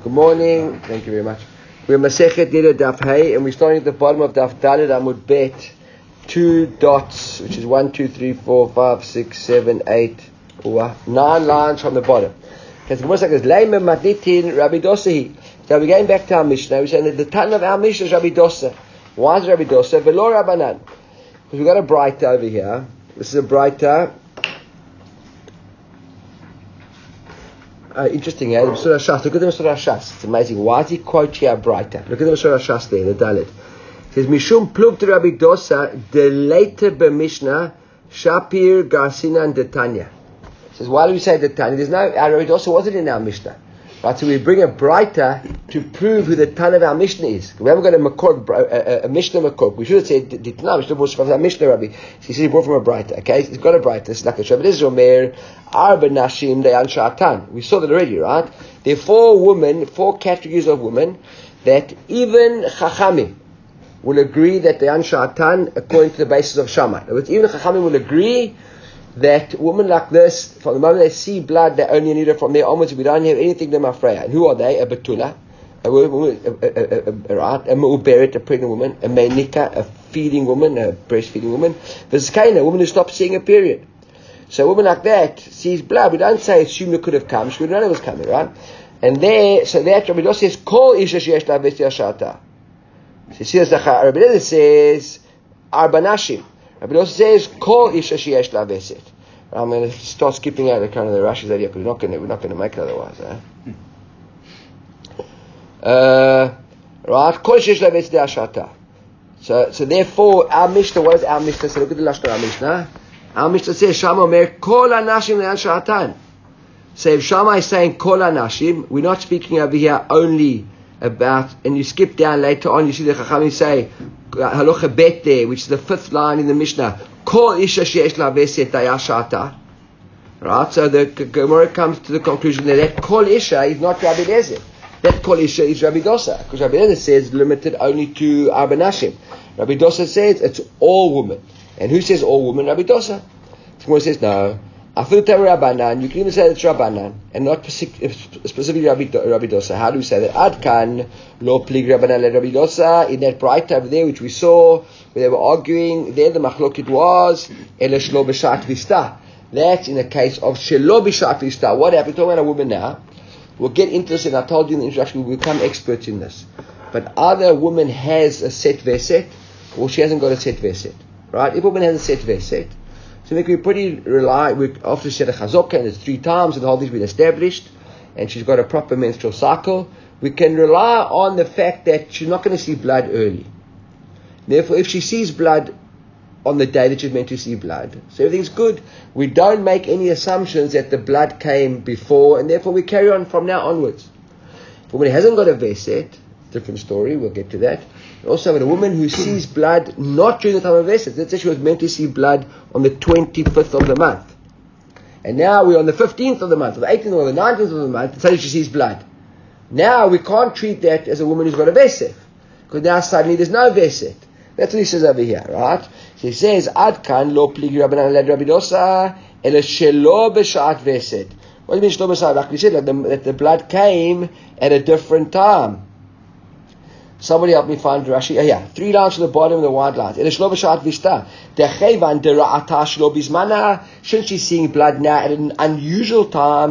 Good morning. Thank you very much. We're Masechet Nida Daf Hey, and we're starting at the bottom of Daf Daled Amud Bet. 2 dots, which is 1, 2, 3, 4, 5, 6, 7, 8, 9 lines from the bottom. Because the Gemara says, Leime Matnitin Rabbi Dosahi. So we're going back to our Mishnah. We're saying that the Tan of our Mishnah is Rabbi Dosa. Why is Rabbi Dosa? Velo Rabbanan. Because we've got a Braita over here. This is a Braita. Interesting, eh? The Surah Shas. Look at the Surah Shas. It's amazing. Why does he quote here Braita? Look at the Surah Shas there, the Dalet. It says, Mishum plug to Rabbi Dosa, the later b'Mishnah, Shapir, Garsinan, Detanya. It says, why do we say Detanya? There's no, Rabbi Dosa wasn't in our Mishnah. Right, so we bring a Braita to prove who the Tan of our Mishnah is. We haven't got a Makor, a Mishnah Makor. We should have said Ditna, Mishnah was from our Mishnah Rabbi. So he said he brought from a Braita. Okay, he's got a Braita. It's like a Shabbat. This is Omer, Arba Nashim, Dayan Sha'atan. We saw that already, right? There are 4 categories of women that even Chachamim will agree that Dayan Sha'atan according to the basis of Shammai. Even Chachamim will agree that women like this, from the moment they see blood, they only need it from their onwards. We don't have anything to Mafreya. And who are they? A Betula, a woman, a Me'uberet, a pregnant woman, a Meinika, a feeding woman, a breastfeeding woman, Vizkaina, a woman who stops seeing a period. So a woman like that sees blood. We don't say assume it could have come. We don't know it was coming, right? And there, so that Rabbi Dosa says, Kol isha sheyesh la vesti ashata. So Rabbi Dosa says, Arba Nashim. Rabbi Dosa says, Kol isha sheyesh la veset. I'm going to start skipping out the kind of the Rashi's idea because we're not going to make it otherwise. Right? Kol isha sheyesh la veset ashata. So therefore, our Mishnah, what is our Mishnah? So look at the last of our Mishnah. Our Mishnah says, Shama Omer, Kol Anashim Le'an Sha'atan. So if Shama is saying Kol Anashim, we're not speaking over here only about, and you skip down later on, you see the Chachamim say, Halacha Bet there, which is the 5th line in the Mishnah, Kol Isha She'esh La Veset Daya Sha'ata. Right? So the Gemara comes to the conclusion that Kol Isha is not Rabbi Lezer. That Kol Isha is Rabbi Dosa. Because Rabbi Lezer says limited only to Arba Nashim. Rabbi Dosa says it's all women. And who says all women? Rabbi Dosa. Someone says no. Afilu Tav Rabbanan. You can even say it's Rabbanan and not specifically Rabbi Dosa. How do we say that? Adkan lo plig Rabbanan le Rabbi Dosa. In that bright over there which we saw, where they were arguing, there the machlokit was ele shlo b'shat vista. That's in the case of shelo b'shat vista. What happened? Talking about a woman now. We'll get into this, and I told you in the introduction we'll become experts in this. But either a woman has a set veset, or she hasn't got a set veset. Right? If a woman has a set veset, so we can pretty rely, after she had a chazokah and it's 3 times and the whole thing's been established, and she's got a proper menstrual cycle, we can rely on the fact that she's not going to see blood early. Therefore, if she sees blood on the day that she's meant to see blood, so everything's good. We don't make any assumptions that the blood came before, and therefore we carry on from now onwards. If a woman hasn't got a veset, different story, we'll get to that. Also, with a woman who sees blood not during the time of Veset, let's say she was meant to see blood on the 25th of the month, and now we're on the 15th of the month, or the 18th or the 19th of the month, and suddenly she sees blood. Now we can't treat that as a woman who's got a Veset, because now suddenly there's no Veset. That's what he says over here, right? So he says, Adkan lo plig Rabbanan le Rabbi Dosa, ele shelo b'shat Veset. What do you mean shelo b'shat? Like we said, that the blood came at a different time. Somebody help me find Rashi. 3 lines to the bottom of the wide lines. Shouldn't she seeing blood now at an unusual time?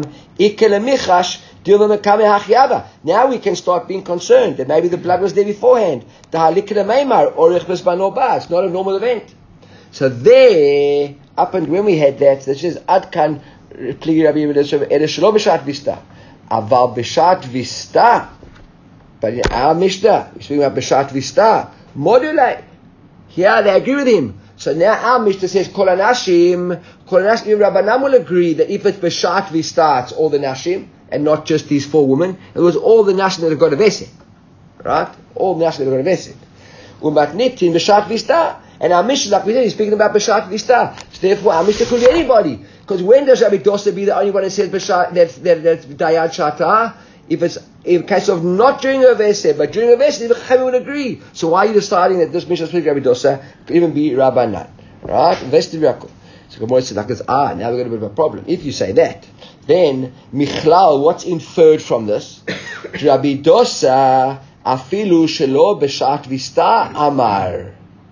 Now we can start being concerned that maybe the blood was there beforehand. It's not a normal event. So there, up and when we had that, it says Adkan pligi Rabbi Shelo b'shat vista. Aval b'shat vista. But in our Mishnah, we're speaking about B'shat Vista. Modulate. Here they agree with him. So now our Mishnah says, Kol Anashim, Rabbanan will agree that if it's B'shat Vista, it's all the Nashim, and not just these 4 women. It was all the Nashim that have got a Veset. Right? All the Nashim that have got a Veset. Umatnitin B'shat Vista. And our Mishnah, like we said, is speaking about B'shat Vista. So therefore, our Mishnah could be anybody. Because when does Rabbi Dosa be the only one that says B'shat, that's Dayad Shata? If it's in case of not during a Veset, but during a Veset, the Chachamim would agree. So why are you deciding that this Mishnah speaks Rabbi Dosa could even be Rabbanan? Right? Vested Yaakov. So Gemara said, now we've got a bit of a problem. If you say that, then Michlal, what's inferred from this? Rabbi Dosa afilu shelo b'shat vista amar.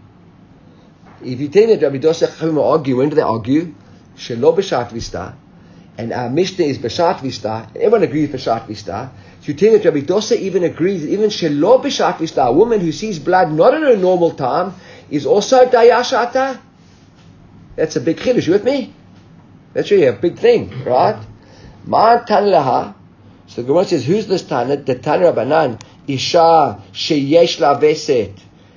If you tell me that Rabbi Dosa Chachamim argue, when do they argue? Shelo b'shat vista, and our Mishnah is b'shat vista. Everyone agrees b'shat vista. So you tell me that Rabbi Dosa even agrees that even shelo b'shat vista, a woman who sees blood not in a normal time, is also dayashata. That's a big chiddush. You with me? That's really a big thing, right? Ma tan laha. So the Gemara says, who's this Tana? The Tana Rabbanan, Isha sheyesh la veset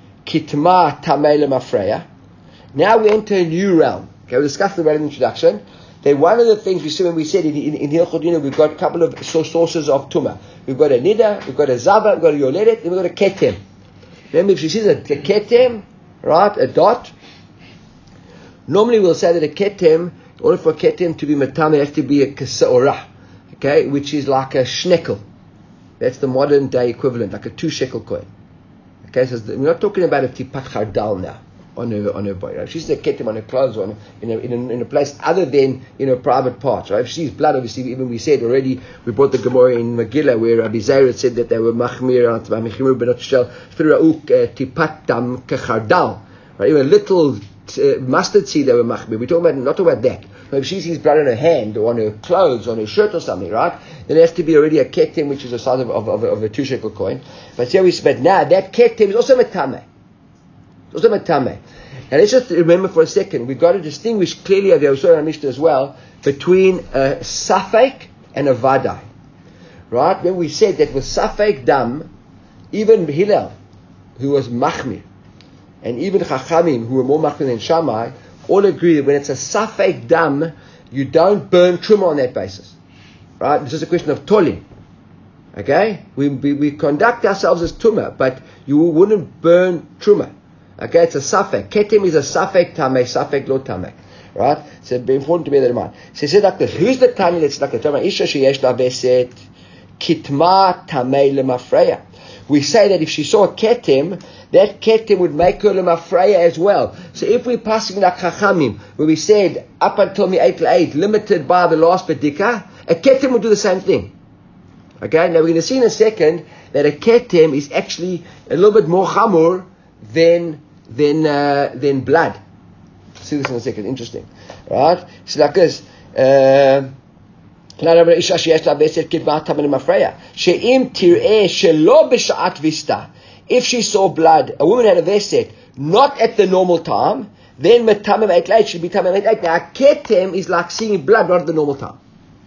kitma tamei lemafreya. Now we enter a new realm. Okay, we discussed the realm introduction. Then one of the things we said when we said in Hilchot Dina, we've got a couple of sources of Tumah. We've got a Nida, we've got a Zava, we've got a Yoledet, then we've got a Ketem. Remember, if she sees a Ketem, right, a dot, normally we'll say that a Ketem, in order for a Ketem to be Matam, it has to be a Kesaorah, okay, which is like a Shnekel. That's the modern day equivalent, like a 2 shekel coin. Okay, so we're not talking about a Tipat Chardal now on her body. Right? If she's a Ketem on her clothes or in a place other than in her private parts, right? If she's blood, obviously, even we said already, we brought the Gemara in Megillah where Rabbi Zaira said that they were Machmir, Benot Shel, Tipat Dam Kechardal, right? Even a little mustard seed they were Machmir. We're talking about, not talking about that. If she sees blood on her hand or on her clothes, on her shirt or something, right? Then it has to be already a ketem, which is the size of a 2 shekel coin. But now that ketem is also metame. It's also metame. Now let's just remember for a second, we've got to distinguish clearly, as we saw in Mishnah as well, between a safek and a vadai. Right? When we said that with safek dam, even Hillel, who was machmir, and even Chachamim, who were more machmir than Shammai, all agree that when it's a safek dam, you don't burn truma on that basis. Right? This is a question of tolim. Okay? We conduct ourselves as tumah, but you wouldn't burn truma. Okay? It's a safek. Ketem is a safek tameh, safek lo tameh. Right? So it's important to bear that in mind. So he said like this, who's the Tani that's like the Isha sheyesh la veset kitma tameh lemafreya. We say that if she saw a ketem, that ketem would make her lemafreya as well. So if we're passing like Chachamim, where we said up until me 8 limited by the last bedika, a ketem would do the same thing. Okay, now we're going to see in a second that a ketem is actually a little bit more chamur than blood. We'll see this in a second. Interesting, right? So like this. If she saw blood, a woman had a veset, not at the normal time, then metamem eitleit should be tamem eitleit. Now, a ketem is like seeing blood not at the normal time.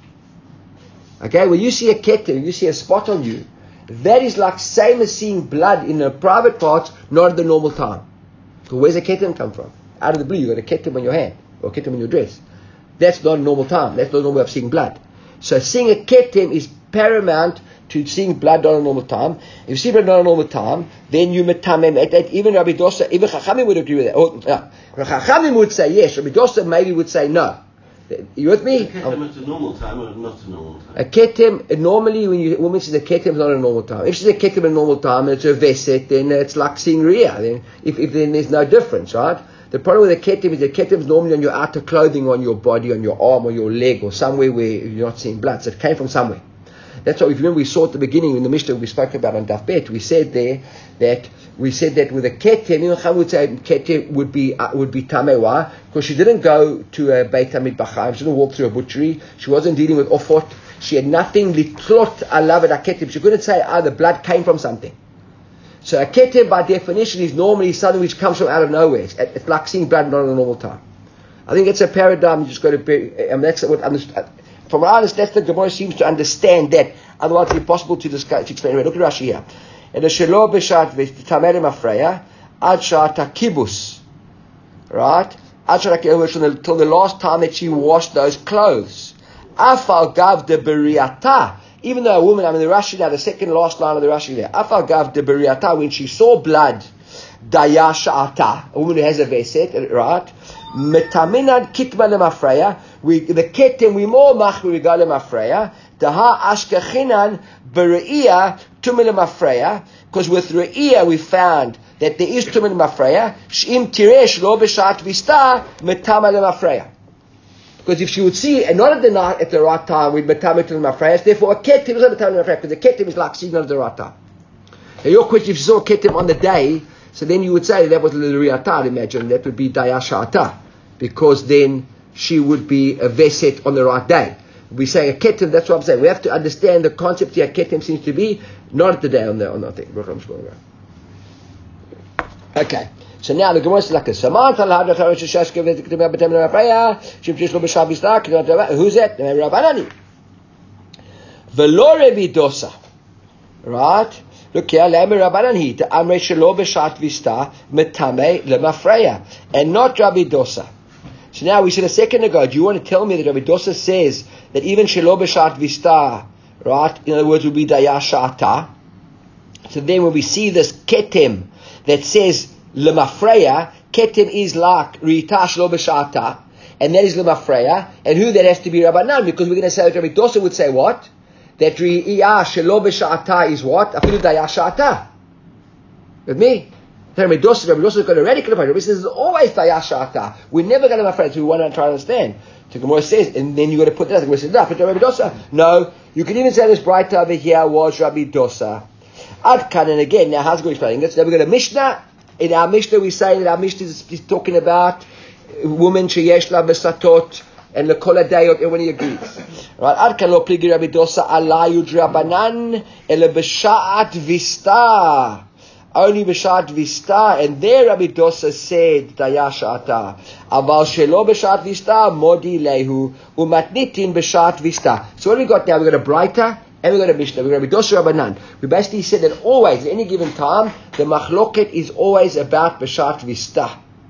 Okay, when you see a ketem, you see a spot on you, that is like same as seeing blood in a private part, not at the normal time. So where's a ketem come from? Out of the blue, you got a ketem on your hand, or a ketem on your dress. That's not a normal time. That's not a normal way of seeing blood. So seeing a ketem is paramount to seeing blood not a normal time. If you see blood not a normal time, then you metamem et. Even Rabbi Dosa, even Chachamim would agree with that. Chachamim would say yes. Rabbi Dosa maybe would say no. You with me? A ketem at a normal time or not a normal time? A ketem, normally when a woman says a ketem is not a normal time. If she's a ketem at a normal time and it's a veset, then it's like seeing Riyah. Then if then there's no difference, right? The problem with a ketem is the ketem is normally on your outer clothing, on your body, on your arm, or your leg, or somewhere where you're not seeing blood. So it came from somewhere. That's why, if you remember, we saw at the beginning in the Mishnah we spoke about on Daf Bet. We said there that with a ketem, Ibn Chacham would say ketem would be tameh. Why? Because she didn't go to a Beit Hamid B'chaim. She didn't walk through a butchery. She wasn't dealing with ofot. She had nothing litlot alav et ketem. She couldn't say the blood came from something. So a ketem by definition is normally something which comes from out of nowhere. It's like seeing blood not at a normal time. I think it's a paradigm you just got to be, that's what from what I understand, the Gemara seems to understand that. Otherwise it's impossible to explain it. Look at Rashi here. And the shelo b'shat v'tamer mafreya ad shata kibus. Right? Ad shata kibus until the last time that she washed those clothes. Afal gav de beriata. Even though a woman, the Rashi now, the second last line of the Rashi there, Afal gav de beriata, when she saw blood, daya sha'ata, a woman who has a veset, right? Metaminad kitma lemafreya, the ketem, we more machmir, we go lemafreya, daha ashkechinan bere'iyah tumim lemafreya, because with re'iyah we found that there is tumim lemafreya, sh'im tiresh lo b'shat vista, metama lemafreya. Because if she would see, and not at the right time, we'd Metameh to the Mafreyas, therefore a Ketim is not Metameh to the Mafreyas, because the Ketim is like seeing at the right time. Now your question, if you saw a Ketim on the day, so then you would say that was L'Riata, imagine, that would be Dayashata, because then she would be a Veset on the right day. We say a Ketim, that's what I'm saying. We have to understand the concept here. Ketim seems to be not at the day on the thing. Okay. So now the Gemara is like this. Who's that? Rabbanani. Velo Rabbi Dosa. Right? Look here. Lame Rabbanani. The Amre Shelo B'Shat Vista Metame Lemafreya. And not Rabbi Dosa. So now we said a second ago, do you want to tell me that Rabbi Dosa says that even Shelo B'Shat Vista, right? In other words, would be Dayashata. So then when we see this Ketem that says Lemafreya, Ketem is like Rita Shelo B'Shata, and that is Lemafreya, and who that has to be Rabbanan, because we're going to say that Rabbi Dosa would say what? That Riyah Shelo B'Shata is what? Afilu Dayashata. With me? Rabbi Dosa is going to radically find. Rabbi says it's always Dayashata. We're never going to Lemafreya, so we want to try to understand. So Gemara says, and then you got to put that. The Gemara says, no, but Rabbi Dosa. No, you can even say this brighter over here was Rabbi Dosa. Adkan, and again, now how's it going to explain this? Now we're going to Mishnah. In our Mishnah, we say that our Mishnah is talking about women sheyesh la besatot and lekol hadayot. Everybody agrees, right? Adkan lo pligi Rabbi Dosa ala yudrabanan ele b'shat vista, only b'shat vista, and there Rabbi Dosa said dayashata aval shelo b'shat vista modi lehu umatnitin b'shat vista. So what have we got now? We got a brighter. And we're going to Mishnah, we're going to be Dosa Rabbanan. We basically said that always, at any given time, the machloket is always about B'shat Vista.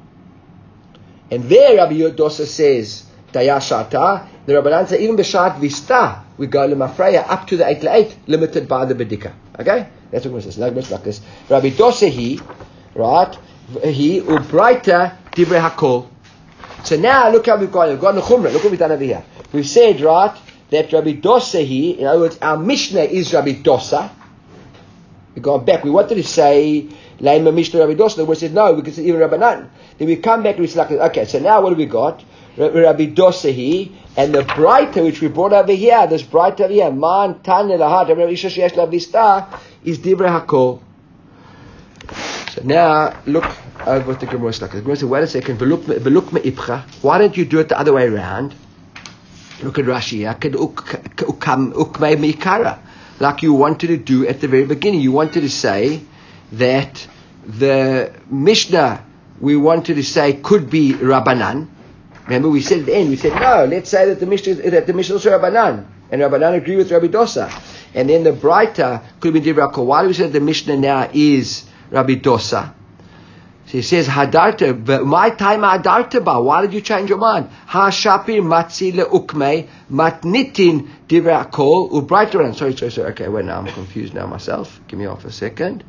And there Rabbi Dosa says, Dayashata, the Rabbanan say, even B'shat Vista, we go Lemafreya up to the 8 to 8, limited by the Bedika. Okay? That's what it says. Like this. Rabbi Dosa right? He, Ubraita, Divrei HaKol. So now, look how we've got the Chumrah. Look what we've done over here. We've said, right, that Rabbi Dosa in other words, our Mishnah is Rabbi Dosa. We've gone back. We wanted to say, Lema Mishnah Rabbi Dosa. We said, no, we can say even Rabbanan. Then we come back and we say, okay, so now what do we got? Rabbi Dosa and the brighter, which we brought over here, this brighter over here, Man Tan Elahat, Rabbi Isha Sheyesh La Vista, is Divrei HaKol. So now, look over what the Gemara is like. The Gemara says, wait a second, Veluk Me'ipcha. Why don't you do it the other way around? Look at Rashi. Like you wanted to do at the very beginning. You wanted to say that the Mishnah we wanted to say could be Rabbanan. Remember we said at the end, we said no, let's say that the Mishnah is also Rabbanan. And Rabbanan agree with Rabbi Dosa. And then the brighter could be Divrei HaKol. Why do we say that the Mishnah now is Rabbi Dosa? So he says, Hadarta, my time Hadarta ba. Why did you change your mind? Ha shapir matzi le'ukmei matnitin divrei HaKol u'brighter. Sorry. Okay, wait, now I'm confused now myself. Give me off a second.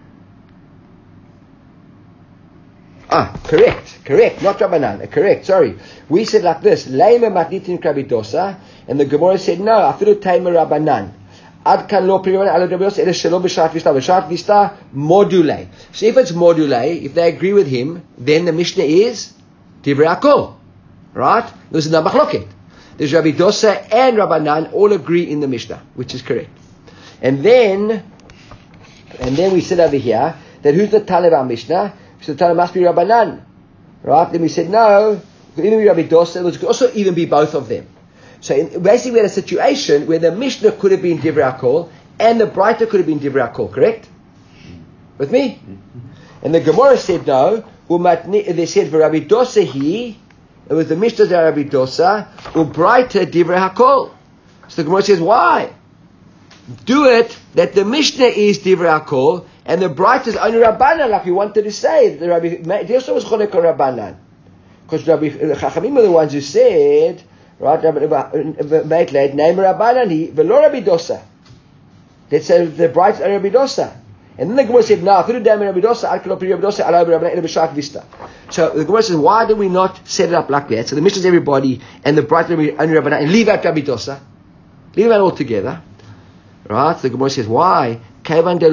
Correct. Not Rabbanan. Correct, sorry. We said like this, Leima matnitin Rabbi Dosa, and the Gemara said, no, afilu taima Rabbanan. Ad kan lo priman ala Rabbi Dosa, ele shelo b'shat vista. B'shat vista, module. So if it's module, if they agree with him, then the Mishnah is Divrei HaKol. Right? This is the machloket. There's Rabbi Dosa and Rabbanan all agree in the Mishnah, which is correct. And then we said over here, that who's the Talib our Mishnah? So the Talib must be Rabbanan. Right? Then we said, no, it could either be Rabbi Dosa, it could also even be both of them. So basically we had a situation where the Mishnah could have been Divrei HaKol and the brighter could have been Divrei HaKol, correct? With me? And the Gemara said no. They said for Rabbi Dosa it was the Mishnah that Rabbi Dosa, brighter Divrei HaKol. So the Gemara says why? Do it that the Mishnah is Divrei HaKol and the brighter is only Rabbanan, like we wanted to say. The Rabbi Dosa was Cholek on Rabbanan. Because Rabbi Chachamim were the ones who said, right, name Rabbanani, velo Rabbi Dosa. They said the brides are Rabbi Dosa. And then the Gemara said, no, if you do Rabbi Dosa, I cannot be Rabbi Dosa, I'll be Rabbanan, B'shat Vista. So the Gemara says, why do we not set it up like that? So the Mishnah is everybody, and the brides are only Rabbanan, and leave out Rabbi Dosa. Leave it out altogether. Right? The Gemara says, why? Look at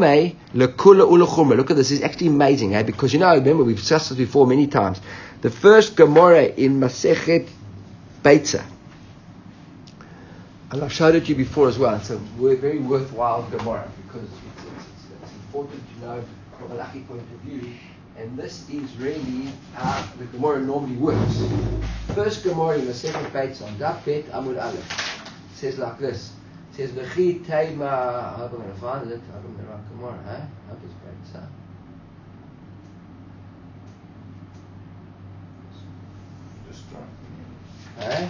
this, is actually amazing, eh? Because remember, we've discussed this before many times. The first Gemara in Masechet Beitza. And I've showed it to you before as well. It's a very worthwhile Gemara because it's important to know from a lucky point of view. And this is really how the Gemara normally works. First Gemara in the second Beitza on Daf Bet Amud Aleph says like this. It says, V'chi Teima, I hope I'm going to find it. I hope I'm the right Gemara, huh? I hope it's Beitza. Eh?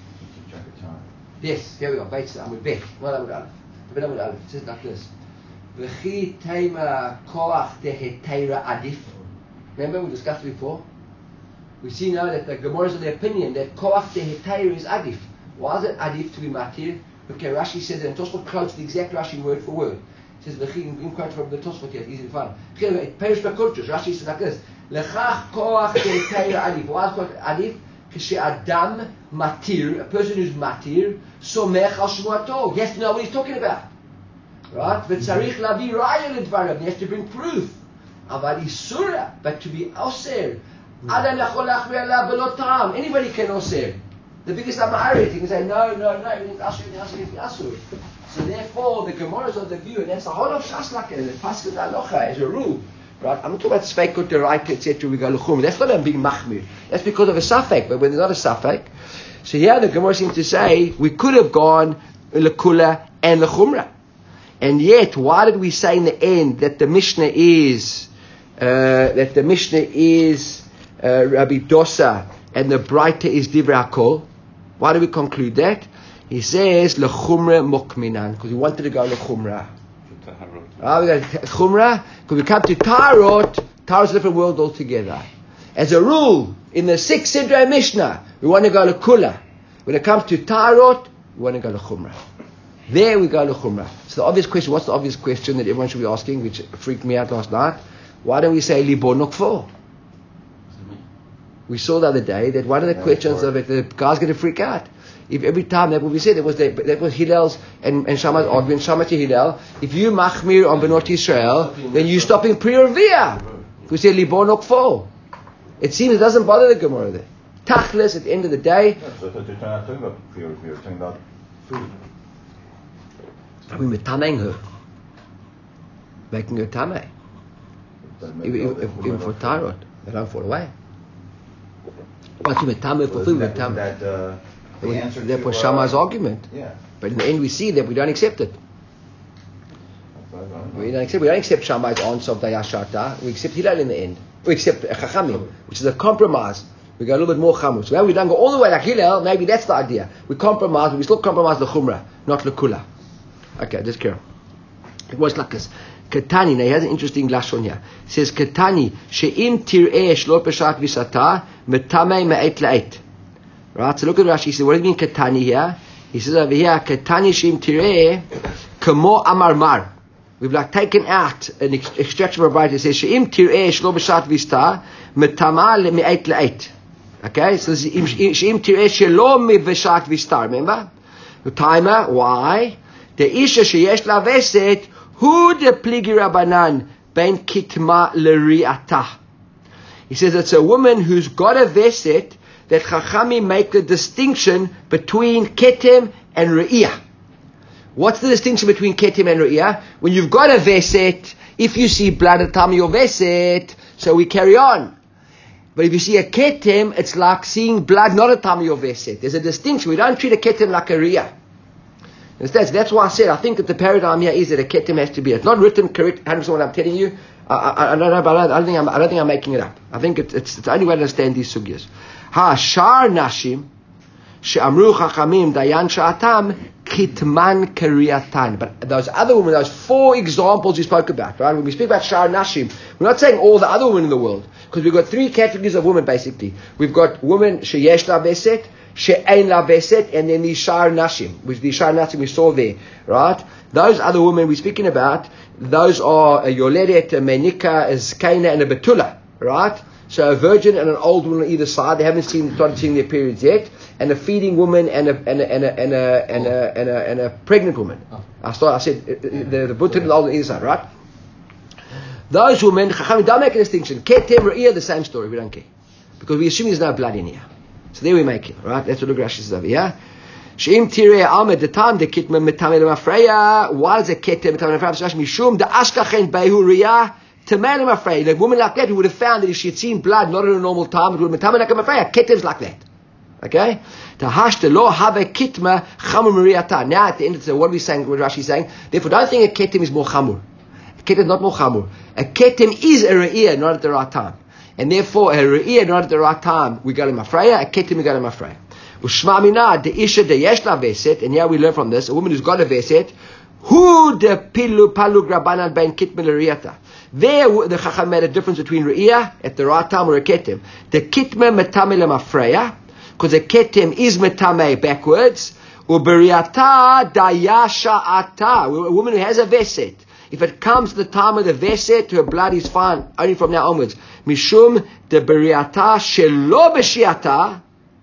Yes, here we go. Beitza, Amud Bet, not Amud Aleph. Bet Amud Aleph. It says like this. V'chi Teima koach tehetera adif. Remember we discussed before? We see now that the Gemara is of the opinion that koach tehetera is adif. Why is it adif to be matir? Okay, Rashi says that, and Tosfot quotes the exact Rashi word for word. It says, "V'chi," in quote from the Tosfot here, it's easy to find. Perish b'Kurtus, Rashi says like this: "Lechach koach tehetera adif." Why is it called adif? Adam matir, a person who's matir, somech al shmuato. He has to know what he's talking about, right? V'tzarich lavi raya ledvarav. He has to bring proof. Avad isura, but to be oser, adam yachol lachmir la b'lo ta'am. Anybody can oser. The biggest amarit, he can say no, everything's asur. So therefore, the Gemara is of the view, and that's the whole of Shaslak and the Pasuk Alocha as a rule. Right? I'm not talking about Sveikut, the right, etc. We go Lechum. That's not a big machmir. That's because of a Safek. But when there's not a Safek, so here the Gemara seems to say we could have gone Lekula and Lechumra. And yet, why did we say in the end that the Mishnah is Rabbi Dosa and the Breita is Divrei HaKol? Why do we conclude that? He says Lechumra Mukminan because we wanted to go Lechumra. We got Chumrah, because we come to Tarot, Tarot's a different world altogether. As a rule, in the 6th Sidrei Mishnah, we want to go to Kula. When it comes to Tarot, we want to go to Chumrah. There we go to Chumrah. So the obvious question, what's the obvious question that everyone should be asking, which freaked me out last night? Why don't we say Libo Nokfo? We saw the other day that one of the questions of it, the guy's going to freak out. If every time that what we said, that was Hillel's and Shammai's argument, Shammai to Hillel, if you machmir on Benot Yisrael, then you stop in Pri Revia. We say Libo Nokfo. It seems it doesn't bother the Gemara there. Tachlis at the end of the day. So they're not talking about Pri Revia, they're talking about food. We metameng her, making her tameh. Even for Tarot, they don't fall away. But you metameh for food, metameh. That was Shammai's argument. Yeah. But in the end we see that we don't accept it. We don't accept Shammai's answer of Dayashata. We accept Hillel in the end. We accept Chachamim, which is a compromise. We go a little bit more Chamus. So we don't go all the way like Hillel. Maybe that's the idea. We compromise, but we still compromise the Chumrah, not the Kula. Okay, just carry on. It was like this. Ketani, now he has an interesting lashon here. It says, Ketani, she'im tir'eh shlo peshat visata, metamei me'et la'et. Right, so look at Rashi. He says, what does it mean Ketani here? He says over here, Ketani she'im tir'eh, kamo amarmar. We've like taken out an extraction from a Bible. It says, she'im tir'eh shlo peshat visata, metamei me'et la'et. Okay, so this is she'im tir'eh shelo peshat visata. Remember? The timer, why? The isha sheyesh la veset hu de pligi rabanan ben kitma leriata. He says it's a woman who's got a veset that Chachamim make the distinction between ketem and re'iyah. What's the distinction between ketem and re'iyah? When you've got a veset, if you see blood at the time of your veset, so we carry on. But if you see a ketem, it's like seeing blood not at the time of your veset. There's a distinction. We don't treat a ketem like a re'iyah. That's why I said I think that the paradigm here is that a ketem has to be. It's not written correct 100% what I'm telling you. I don't know, but I don't think I'm making it up. I think it's the only way to understand these sugyas. Ha shar nashim she'amru chachamim dayan sha'atam kitman kariatan. But those other women, those 4 examples you spoke about, right? When we speak about shar nashim, we're not saying all the other women in the world, because we've got 3 categories of women basically. We've got women sheyesh la veset, she'ein la veset, and then the shar nashim, which the shar nashim we saw there, right? Those other women we're speaking about, those are a yoledet, a menika, a zkaina, and a betula, right? So a virgin and an old woman on either side. They haven't started seeing their periods yet, and a feeding woman and a pregnant woman. I said the butter and the old on either side, right? Those women, Chachamim don't make a distinction. Ketem, Re'iyah, the same story. We don't care because we assume there's no blood in here. So there we make it, right? That's what the Rashi says over here. She'im tirei alma the time the kitma metamei lemafreya. Why is a ketem metamei lemafreya? Mishum the ashkachen behu riyah tamei lemafreya. A woman like that who would have found that if she had seen blood not at a normal time, it would have been metamei lemafreya. Ketem's like that. Okay? Tahashta lo have kitma chamur muriyata. Now at the end of the what are we saying? What Rashi is saying? Therefore, don't think a ketem is more chamur. A ketem is not more chamur. A ketem is a re'iyah, not at the right time. And therefore, a re'iyah not at the right time, we go to mafreya. A ketem we go to mafreya. Ushma mina de isha de yeshla veset. And here we learn from this: a woman who's got a veset, who de pilu palug rabbanan ben kitma l'riyata. There, the Chacham made a difference between re'iyah at the right time or a ketem. The kitma metame lemafreya. Because a ketem is metame backwards, uberiata dayasha'ata. A woman who has a veset, if it comes to the time of the veset, her blood is fine only from now onwards. Mishum de beriata shelo beshiata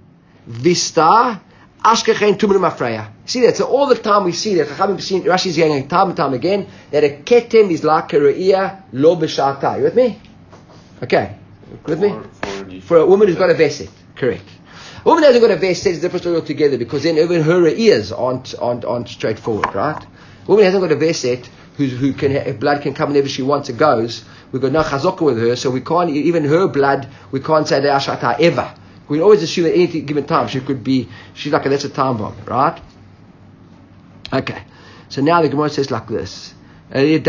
vista ashkechen tumen mafreya. See that? So all the time we see that. Rashi is saying time and time again that a ketem is like a re'iyah lo b'shata. You with me? Okay, with me? For a woman who's got a veset, correct. A woman who hasn't got a veset is a different story altogether, because then even her ears aren't straightforward, right? A woman who hasn't got a veset, who can blood can come whenever she wants it goes. We've got no chazokah with her, so we can't even her blood. We can't say the ashata ever. We always assume at any given time she's like that's a time bomb, right? Okay, so now the Gemara says like this. So like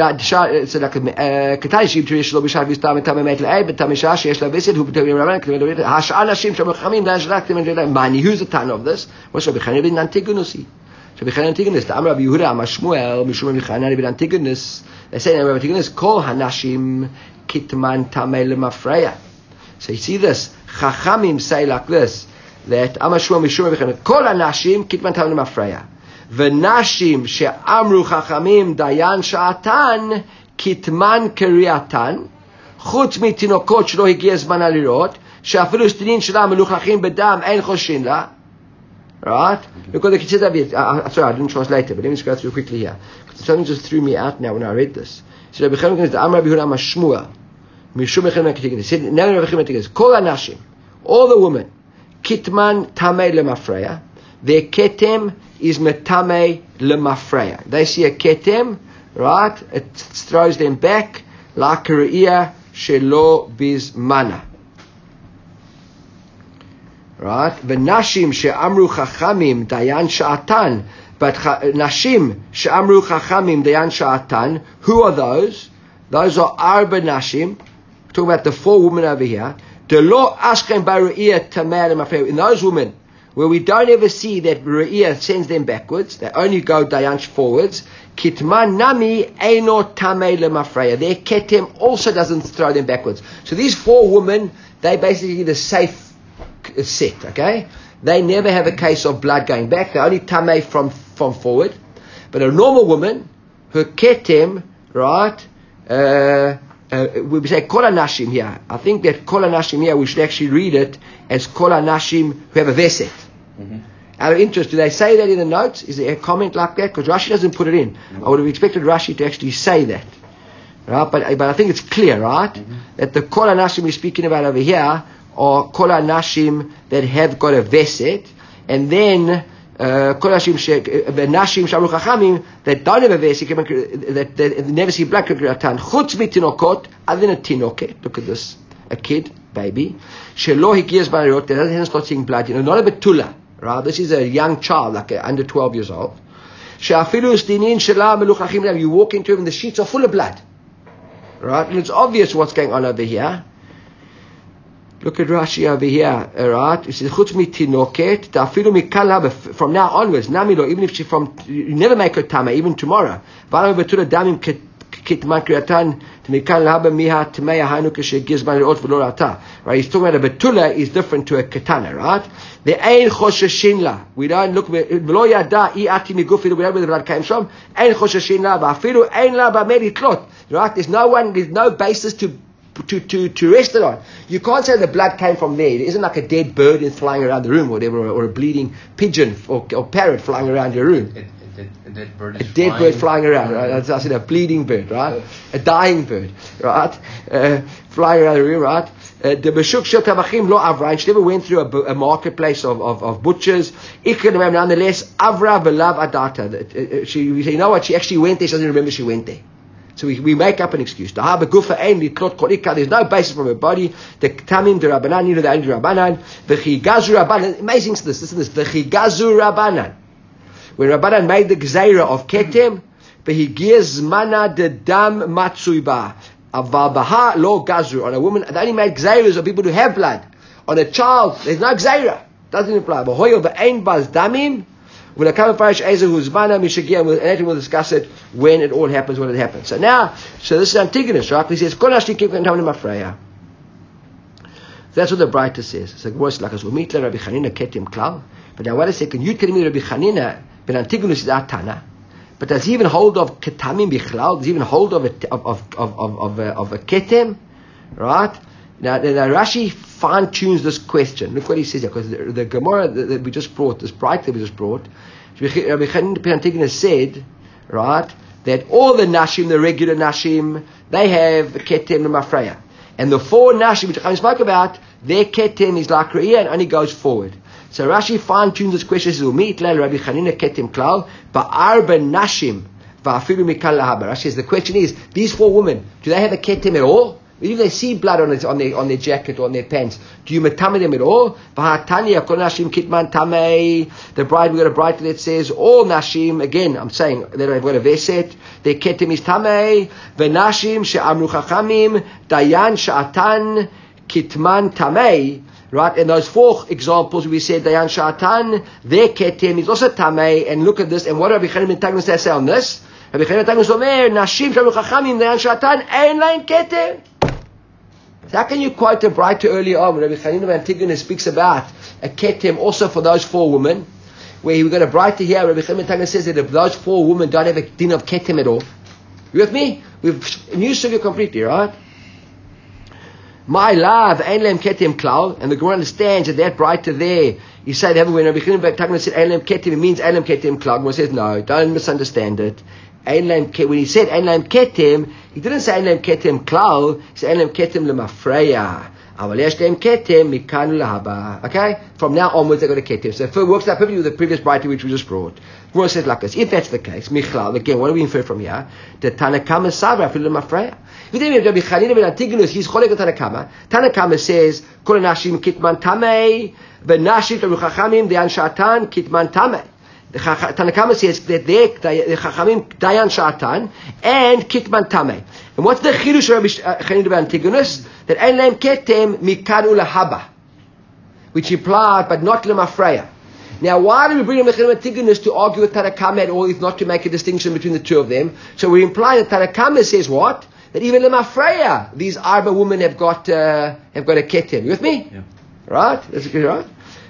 Ketai Shim Trish Lo Bishar Vistam and Tamei Metel Ei, but Tamisha Shesh La Visit who B'Tavim Rabban K'Tavim Hashal Hashim Shem Chamim Dan Shlachtim and Jedai Mani. Who's the time of this? What's Rabbi Chanina ben Antigonus? Rabbi Chanina Antigonus. The Amar Rabbi Yehuda Amar Shmuel Mishum Rabbi Chanina ben Antigonus. They say Rabbi Antigonus Kol Hanashim Kitman Tamei Lemafreya. So you see this. Chachamim say like this, that Amar Shmuel Mishum Rabbi Chanina Kol Hanashim Kitman Tamei Lemafreya. V'nashim she'amru chachamim dayan sha'atan kitman keriatan chutz mitinokot shelo higia zmana lirot she'afilu stinin shela meluchachim bedam ein choshin la. Right? Because the Kitzur sorry, I didn't translate it, but let me just go through quickly here. Because something just threw me out now when I read this. So Rabbi Chanina is the Amar Rabbi Yehuda Amar Shmuel Mishum Rabbi Chanina Antigonus. He said, now Rabbi Chanina Antigonus, Kol hanashim, all the women, kitman tamei lemafreya, their ketem is metame lemafreya. They see a ketem, right? It throws them back like a re'iyah shelo bizmana. Right? V'nashim she'amru chachamim dayan sha'atan. But nashim she'amru chachamim dayan sha'atan. Who are those? Those are arba nashim. We're talking about the 4 women over here. Delo ashken ba re'iyah tamei lemafreya. In those women where we don't ever see that re'iyah sends them backwards, they only go dayansh forwards. Kitman nami eino tamei lemafreya. Their ketem also doesn't throw them backwards. So these 4 women, they basically the safe set. Okay, they never have a case of blood going back. They only tamei from forward. But a normal woman, her ketem, right? We say kol hanashim here. I think that kol hanashim here we should actually read it as kol hanashim who have a veset. Mm-hmm. Out of interest, do they say that in the notes? Is there a comment like that? Because Rashi doesn't put it in. Mm-hmm. I would have expected Rashi to actually say that, right? But I think it's clear, right? Mm-hmm. That the kol hanashim we're speaking about over here are kol hanashim that have got a veset, and then kol hanashim shamru chachamim that don't have a veset, that never see blood kriyatan chutz mitinokot, other than a tinoket. Look at this, a kid, baby, shelo higia zman lirot, that doesn't start seeing blood. Not a betula, right? This is a young child, like under 12 years old. She'afilu stinin shela meluchachim. You walk into him, the sheets are full of blood, right? And it's obvious what's going on over here. Look at Rashi over here, right? It says, "Chutz mitinoket, ta'afilu mikal haba." From now onwards, namilo. Even if you never make her tama, even tomorrow. V'alam betula damim kitman kriyatan mikal haba miha tmeya hanu k'shegizman leot v'lo rata. Right? He's talking about a betula is different to a ketana, right? The ein chosheshin la. We don't look v'lo yada I ati migufi. We don't know where the blood came from. Ein chosheshin la. V'afilu ein la b'meritlot. Right? There's no basis to rest it on. You can't say the blood came from there. It isn't like a dead bird is flying around the room or whatever, or a bleeding pigeon or parrot flying around your room. A dead bird is a dead bird flying around, right? I said a bleeding bird, right? A dying bird, right? Flying around the room, right? The Beshuk Shel Tavachim Lo Avra, and she never went through a marketplace of butchers. Nonetheless, Avra Velav Adata. We say, you know what? She actually went there. She doesn't remember she went there. So we make up an excuse. There's no basis from her body. The Tamim the Rabbanan, you know the Rabbanan. V'chigazu Rabbanan. Amazing to this. Listen to this. V'chigazu Rabbanan. When Rabbanan made the Gzeira of Ketem, v'higiz mana de dam matsuiba. Aval baha lo gazu. On a woman, they only made Gzeiras of people who have blood. On a child, there's no Gzeira. Doesn't apply. V'hoyel v'ein baz damim. When I come and parish Ezer who's mana mishagir, and we'll discuss it when it all happens, when it happens. So this is Antigonus, right? He says, Kol Ashti Kif Kantam Mafreya. That's what the Braita says. It's like worse like us. Umit Rabbi Chanina Ketim Klal. But now wait a second. You telling me Rabbi Chanina, but Antigonus is our Tana. But does he even hold of Ketamim Bichlal? Does he even hold of a Ketem? Right? Now Rashi fine-tunes this question. Look what he says here, because the Gemara that we just brought, this Braita that we just brought, Rabbi Chanina Antigonus said, right, that all the Nashim, the regular Nashim, they have Ketem Mafreya. And the 4 Nashim, which I spoke about, their Ketem is like Re'iyah and only goes forward. So Rashi fine-tunes this question. He says, Umi itlal Rabbi Chanina Ketem Klal, ba'arba Nashim, va'afilu mikal lahaba. Rashi says, the question is, these 4 women, do they have a Ketem at all? Even if they see blood on their jacket or on their pants, do you matame them at all? V'hatanya kol nashim kitman tamei. The bride, we got a bride that says all nashim. Again, I'm saying that I've got a veset. Their ketem is tamei. V'nashim she'amru chachamim dayan sha'atan kitman tamei. Right, and those 4 examples we said dayan sha'atan, their ketem is also tamei. And look at this. And what Rabbi Chanan ben Tagnos say on this? Rabbi Chanan ben Tagnos omer nashim she'amru chachamim dayan sha'atan ein lain ketem. So how can you quote a Braita earlier on when Rabbi Chanina ben Antigonus speaks about a ketem also for those 4 women, where we've got a Braita here, Rabbi Chanina ben Antigonus says that if those 4 women don't have a din of ketem at all. You with me? We've new sugya completely, right? My love, ein lem ketem klal, and the Gemara understands that Braita there, you say that when Rabbi Chanina ben Antigonus said ein lem ketem, it means ein lem ketem klal. Gemara says no, don't misunderstand it. When he said ein lem ketem, he didn't say ein lem ketem klal, he said ein lem ketem lemafreya. Aval yesh lem ketem mikanu lahaba. Okay? From now onwards they got a ketem. So it works out perfectly with the previous Braita which we just brought. Gemara says like this, if that's the case, michlal, again, what do we infer from here? The Tanakama Sabra afilu lemafreya. If you think Rabbi Chanina ben Antigonus, he's cholek Tanakama. Tanakama says, kol nashim kitman tamei, v'nashim taruchachamim de'an sha'atan kitman tamei. The Tanakama says that the Chachamim Dayan Sha'atan and Kitman Tameh. And what's the Chidush of Rabbi Chanina ben Antigonus? That Ein Lehem Ketem Mikanu Lahaba, which implied, but not Lemafreya. Now, why do we bring Rabbi Chanina ben Antigonus to argue with Tanakama at all, if not to make a distinction between the 2 of them? So we imply that Tanakama says what? That even Lemafreya, these Arba women have got a Ketem. You with me? Yeah. Right? That's good, right?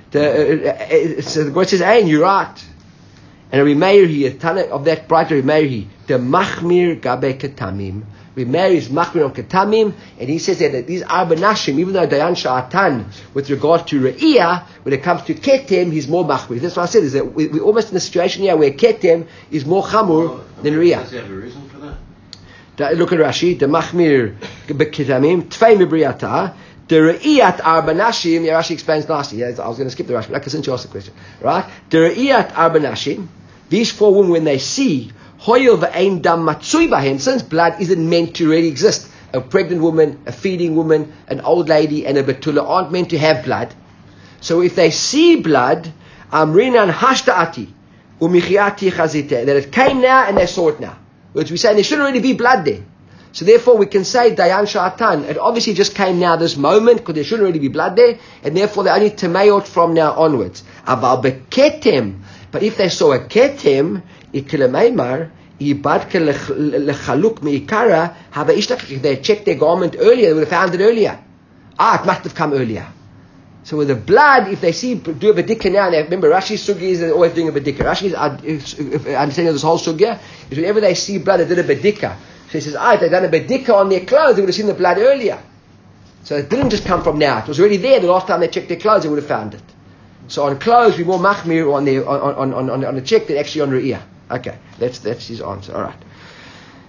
So the God says, Ein, you're right. And Rabbi Meir, of that brighter Rabbi Meir, the Machmir Gabe Ketamim. Rabbi Meir is Machmir on Ketamim, and he says that these Arba Nashim, even though Dayan Sha'atan, with regard to Re'iyah, when it comes to Ketem, he's more Machmir. That's what I said, is that we're almost in a situation here where Ketem is more Chamur than Re'iyah. Does he have a reason for that? Look at Rashi, the Machmir Ketamim, Tfei Mibriyata, the Re'iyat Arba Nashim, Rashi explains nicely. I was going to skip the Rashi, but I can since you asked the question. Right? The Re'iyat Arba Nashim, these 4 women, when they see hoyel v'ein dam matsui bahem, since blood isn't meant to really exist, a pregnant woman, a feeding woman, an old lady, and a betula aren't meant to have blood. So if they see blood, amrinan hashta'ati umichiati chazite, that it came now and they saw it now, which we say there shouldn't really be blood there. So therefore we can say dayan sha'atan, it obviously just came now this moment because there shouldn't really be blood there, and therefore they only tameot from now onwards. Aval beketem. But if they saw a ketem, ikilameimar, ibadke lechaluk meikara, if they had checked their garment earlier, they would have found it earlier. It must have come earlier. So with the blood, if they see, do a bedikah now, and remember Rashi's sugya is they're always doing a bedikah. Rashi's understanding of this whole sugya is whenever they see blood, they did a bedikah. So he says, if they'd done a bedikah on their clothes, they would have seen the blood earlier. So it didn't just come from now. It was already there. The last time they checked their clothes, they would have found it. So on clothes, we're more machmir on the check than actually on re'iyah. Okay, that's his answer. All right.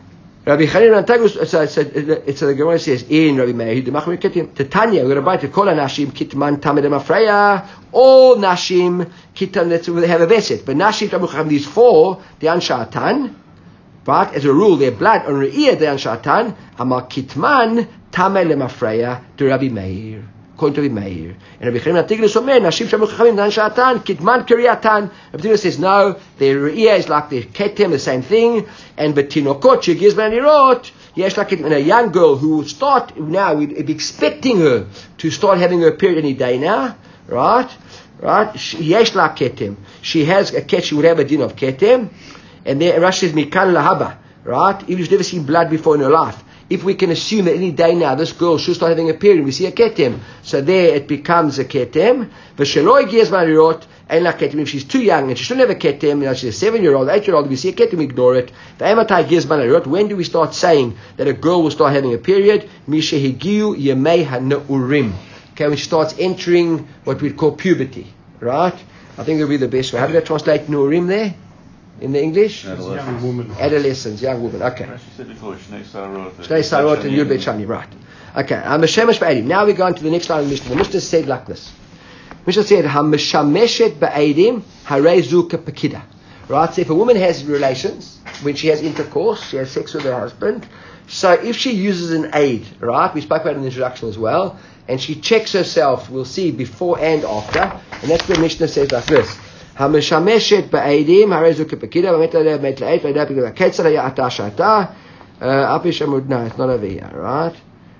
Rabbi Chanina so the Gemara says in Rabbi Meir, Tanya, we're going to buy to call a nashim kitman tamed mafreya. All nashim kitan, they have a veset, but nashim tamucham, these four, the anshatan, but as a rule, their blood on re'iyah the anshatan, amal kitman tamed mafreya to Rabbi Meir. According to Rabbi Meir. And Rabbi Chanina Tigris Omer, Nashim Shamuchachamim Dan Shatan, Kitman Kiryatan. Rabbi Tigris says, no, their Re'iyah is like their Ketem, the same thing. And Betinokot, Shegizman Nirot, yes, like a young girl who would start, now we'd be expecting her to start having her period any day now, right? Yesh like Ketem. She has a Ket, she would have a din of Ketem. And there, Rashi says, Mikan Lahaba, right? Even if she's never seen blood before in her life. If we can assume that any day now this girl should start having a period, we see a ketem. So there it becomes a ketem. V'sheloi gies manirot, ain't like ketem. If she's too young and she shouldn't have a ketem, you know, she's a 7-year-old, 8-year-old, we see a ketem, ignore it. V'ematai gies manirot, when do we start saying that a girl will start having a period? Mishehigiu yemei ha'neurim. Okay, when she starts entering what we'd call puberty. Right? I think it'll be the best way. How do they translate neurim there? In the English? Adolescents, young woman. Okay. She said before, Shnei Sarot and Yud Beit Shani, right. Okay. HaMeshamesh ba'edim. Now we go on to the next line of the Mishnah. The Mishnah said like this. Mishnah said, HaMeshameshet ba'edim harei zu kepekida. Right? So if a woman has relations, when she has intercourse, she has sex with her husband, so if she uses an aid, right? We spoke about it in the introduction as well, and she checks herself, we'll see, before and after, and that's what the Mishnah says like this. המשמשת בעדים, הרי זו כפקידה, באמת עליה בית לעת, ועליה בגלל הקצר היה עתה שעתה, אף יש עמודנה, it's not over here, right?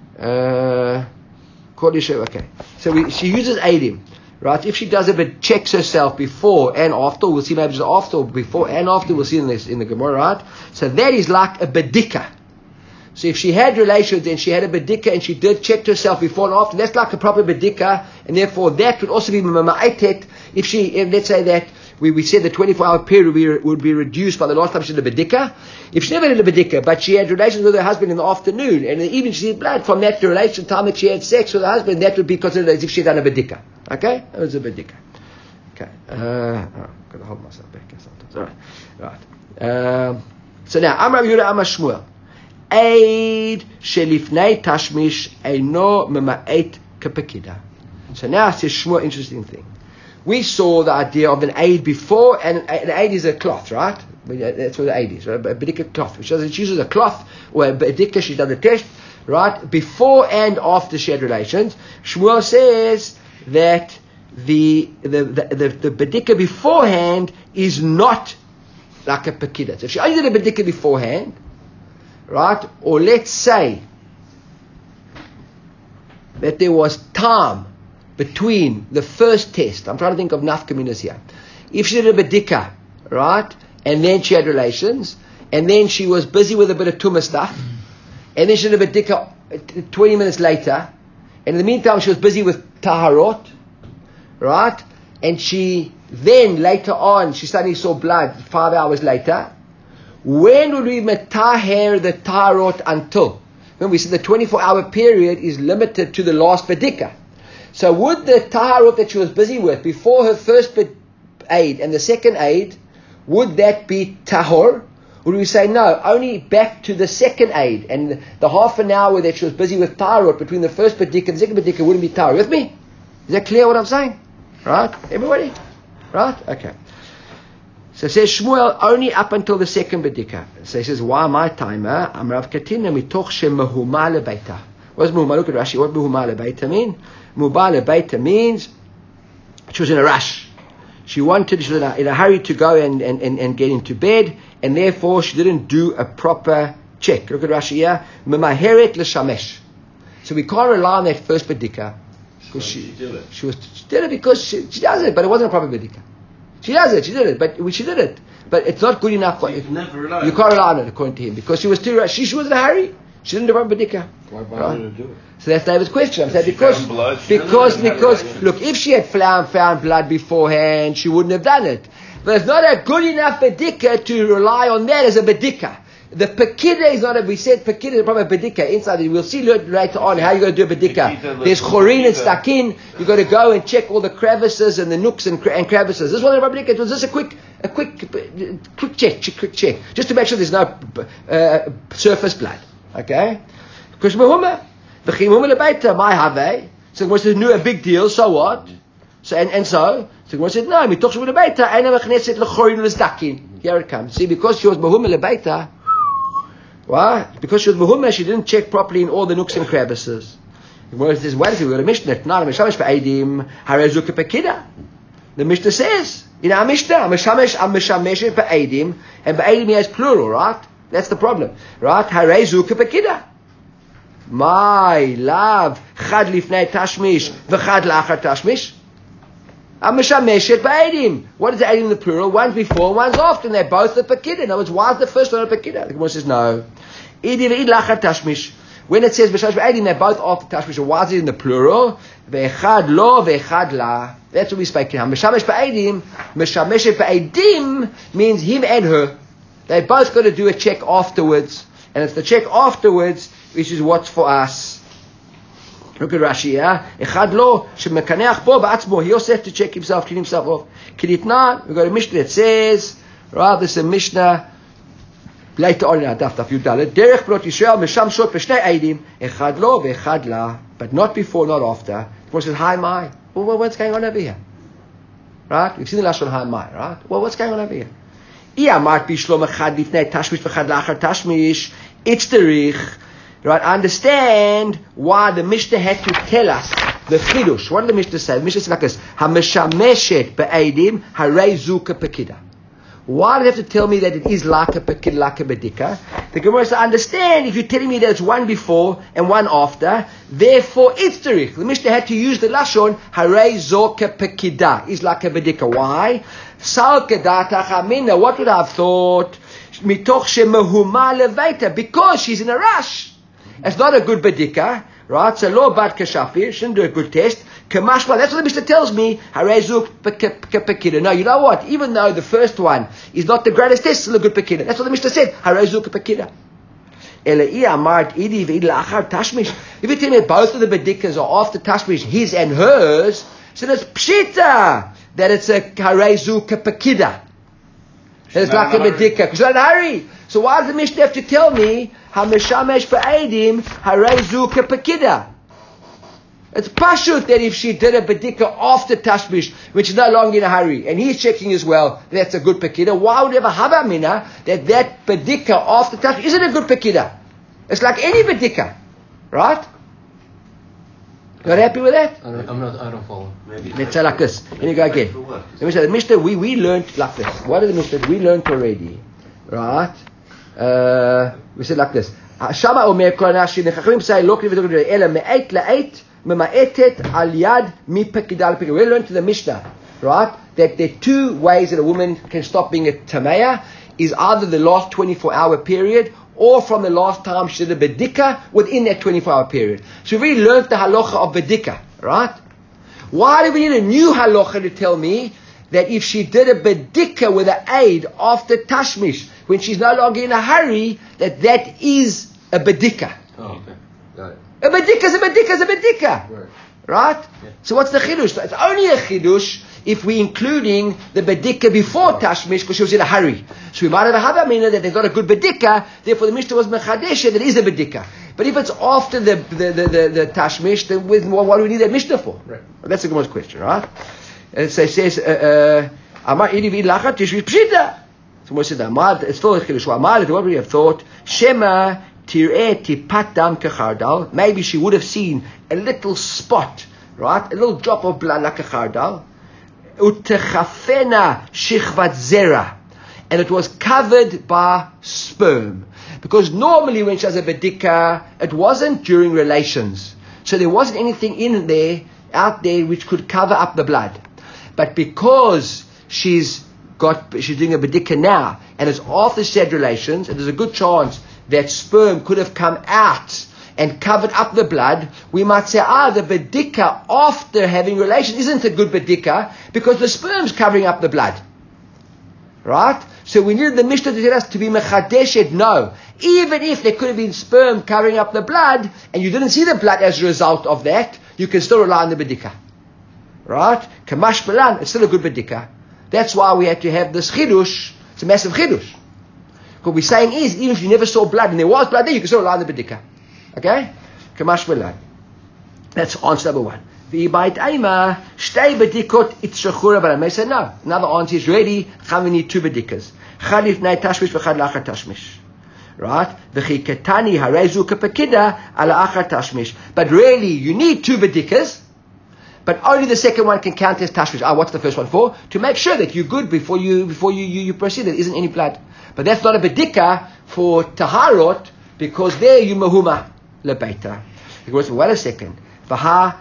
Okay. So she uses aidim, right? If she does it but checks herself before and after, we'll see maybe after or before and after, we'll see in the Gemara, right? So that is like a bedika. So if she had relations and she had a bedika and she did check herself before and after, that's like a proper bedika, and therefore that would also be mama'etet. If let's say that we said the 24-hour period would be reduced by the last time she did a bedika. If she never did a bedika, but she had relations with her husband in the afternoon, and in the evening she did blood from that relation time that she had sex with her husband, that would be considered as if she had done a bedika. Okay? That was a bedika. Okay. I've got to hold myself back here sometimes. Alright. So now, Amar Yehuda Amar Shmuel. Aid shelifnei tashmish eino mema'et kepekida. So now it says Shmuel, interesting thing. We saw the idea of an aid before, and an aid is a cloth, right? That's what the aid is, right? A bedika cloth. She uses a cloth, or a bedika, she does a test, right? Before and after she had relations. Shmuel says that the bedika beforehand is not like a pekida. So if she only did a bedika beforehand, right? Or let's say that there was time between the first test. I'm trying to think of nafkaminas here. If she did a bedika, right, and then she had relations, and then she was busy with a bit of tumah stuff, and then she did a bedika 20 minutes later, and in the meantime she was busy with taharot, right, and she then later on she suddenly saw blood 5 hours later. When would we metaher the taharot until? When we said the 24-hour period is limited to the last bedika. So would the taharot that she was busy with before her first aid and the second aid, would that be tahor? Or would we say no, only back to the second aid, and the half an hour that she was busy with taharot between the first bedika and the second bedika wouldn't be tahor? With me? Is that clear what I'm saying? Right? Everybody? Right? Okay. So it says Shmuel only up until the second bedika. So he says, why my timer? Amrav katina mitoch shemahuma lebeita. What does muhuma? Look at Rashi. What muhuma lebeita mean? Muhuma lebeita means she was in a rush. She was in a hurry to go and get into bed, and therefore she didn't do a proper check. Look at Rashi here. Memaheret l'shamesh. So we can't rely on that first bedika. She did it because she does it, but it wasn't a proper bedika. She does it, she did it, but she did it. But it's not good enough for it. You can't rely on it, according to him, because she was too rushed. She was in a hurry. She didn't do a bedika. Why bother to do it? So that's David's question. I'm saying because look, if she had found blood beforehand, she wouldn't have done it. But it's not a good enough bedika to rely on that as a bedika. The pekida is not we said pekida is a proper bedika. Inside it, we'll see later on how you're going to do a bedika. There's chorin and stakin. You've got to go and check all the crevices and the nooks and crevices. This wasn't a bedika. It was just a quick A quick check, just to make sure there's no surface blood. Okay? Because mahuma, v'chi mahuma lebeita, my have. So Gemara says, no, a big deal. So what? So so Gemara said, no, mitoch shemu lebeita, eina mechneset lechorin l'sdakin. Here it comes. See, because she was mahuma lebeita. Why? Because she was mahuma, she didn't check properly in all the nooks and crevices. Gemara says, wait a second, we've got a Mishnah. No, Mishamesh ba'edim, harezuka pekida. The Mishnah says, in our Mishnah, I'm Mishamesh ba'edim, and ba'edim has plural, right? That's the problem, right? Harezuka pekida. My love, chad lifnei tashmish, v'chad la'achar tashmish. I'm Mishamesh ba'edim. What is the edim in the plural? One's before, one's after, and they're both the pekida. In other words, why is the first one a pekida? The Gemara says, no. Idi v'id la'achar tashmish. When it says Mishamesh ba'edim, they're both after tashmish. So why is it in the plural? Ve'echad lo, ve'echad la. That's what we speak now. Mishamesh ba'edim, Mishamesh ba'edim means him and her. They both got to do a check afterwards. And it's the check afterwards which is what's for us. Look at Rashi here. Echad lo, shemekaneach bo ba'atzmo. He also has to check himself, clean himself off. Kiditna, we've got a Mishnah that says, right, this is a Mishnah, later on in our daf Yud Dalet, derech b'not Yisrael, meshamshot b'shnei eidim, echad lo ve'echad la. But not before, not after. The Gemara says, hi, my. Well, what's going on over here? Right? We've seen the lashon hi, my, right? Well, what's going on over here? Right? Understand why the Mishnah had to tell us the chidush. What did the Mishnah say? The Mishnah says like this: "Hameshameshet be'edim harei zuka pekida." Why do you have to tell me that it is like a pekida, like a bedika? The Gemara says, understand if you're telling me that it's one before and one after, therefore it's terich. The Mishnah had to use the lashon harei zoka pekida. Is like a bedika. Why? Sal kedata chamina. What would I have thought? Mitoch shemehuma levaita. Because she's in a rush. It's not a good bedika, right? So lo bad kashafir, shouldn't do a good test. Kamashma, that's what the Mishnah tells me. Harezuk pekida. No, you know what? Even though the first one is not the greatest test, it's still a good pekida. That's what the Mishnah said. Harezuk pekida. If you tell me both of the bedikas are after tashmish, his and hers, so it's pshita that it's a harezuk pekida. That it's like a bedika. Because you're in a hurry. So why does the Mishnah have to tell me Hameshamesh ba'edim harezu kepekida? It's pashut that if she did a bedika after tashmish, which is no longer in a hurry, and he's checking as well, that's a good pekida. Why would you have a havamina that bedika after tashmish isn't a good pekida? It's like any bedika, right? You're happy with that? I don't follow. Maybe. Let's say like this. Let me go again. Let me say the Mishnah we learned like this. What are the Mishnah we learned already? Right? We said like this. Shama Omer Kol Nashim. The Chachamim say, "Lo k'liv v'tokid ela me'et la'et mema'etet al yad mi pekida al pekida." We learned to the Mishnah, right? That there are two ways that a woman can stop being a tamaya. Is either the last 24-hour period, or from the last time she did a bedika within that 24-hour period. So we really learned the halacha of bedika, right? Why do we need a new halacha to tell me that if she did a bedika with an aid after tashmish, when she's no longer in a hurry, that is a bedika? Oh, okay. Got it. A bedika is a bedika is a bedika. Right? Yeah. So what's the chidush? It's only a chidush if we're including the bedika before tashmish because she was in a hurry. So we might have a havamina that they've got a good bedika, therefore the Mishnah was mechadesha that is a bedika. But if it's after the tashmish, then what do we need that Mishnah for? Right. Well, that's a good question, right? And so it says, Amar idi v'id lachat tishvish pshita. So what said Amar? It's still a chidush. Amar, what would we have thought? Shema tir'eh tipat dam kechardal. Maybe she would have seen a little spot, right? A little drop of blood like a chardal. Utechafena shichvat zera. And it was covered by sperm. Because normally when she has a bedika, it wasn't during relations. So there wasn't anything out there which could cover up the blood. But because she's doing a bedika now, and it's after she had relations, and there's a good chance that sperm could have come out and covered up the blood, we might say, the bedika after having relations isn't a good bedika because the sperm's covering up the blood. Right? So we needed the Mishnah to tell us to be mechadeshet. No. Even if there could have been sperm covering up the blood and you didn't see the blood as a result of that, you can still rely on the bedika. Right? Kamash Balan, it's still a good bedika. That's why we had to have this chidush. It's a massive chidush. What we're saying is, even if you never saw blood and there was blood there, you can still rely on the bedika. Okay? Kamash v'lan. That's answer number one. V'ibait aima shtei bedikot itzshachura b'ram. I said no. Another answer is ready. We need 2 bedikas. Chad lifnei tashmish v'chad lachar tashmish. Right? V'chiketani harezu kapekida ala achar tashmish. But really, you need 2 bedikas. But only the second one can count as tashmish. What's the first one for? To make sure that you're good before you proceed. There isn't any blood. But that's not a bedika for taharot, because there you mahuma lebeita. Wait a second. Now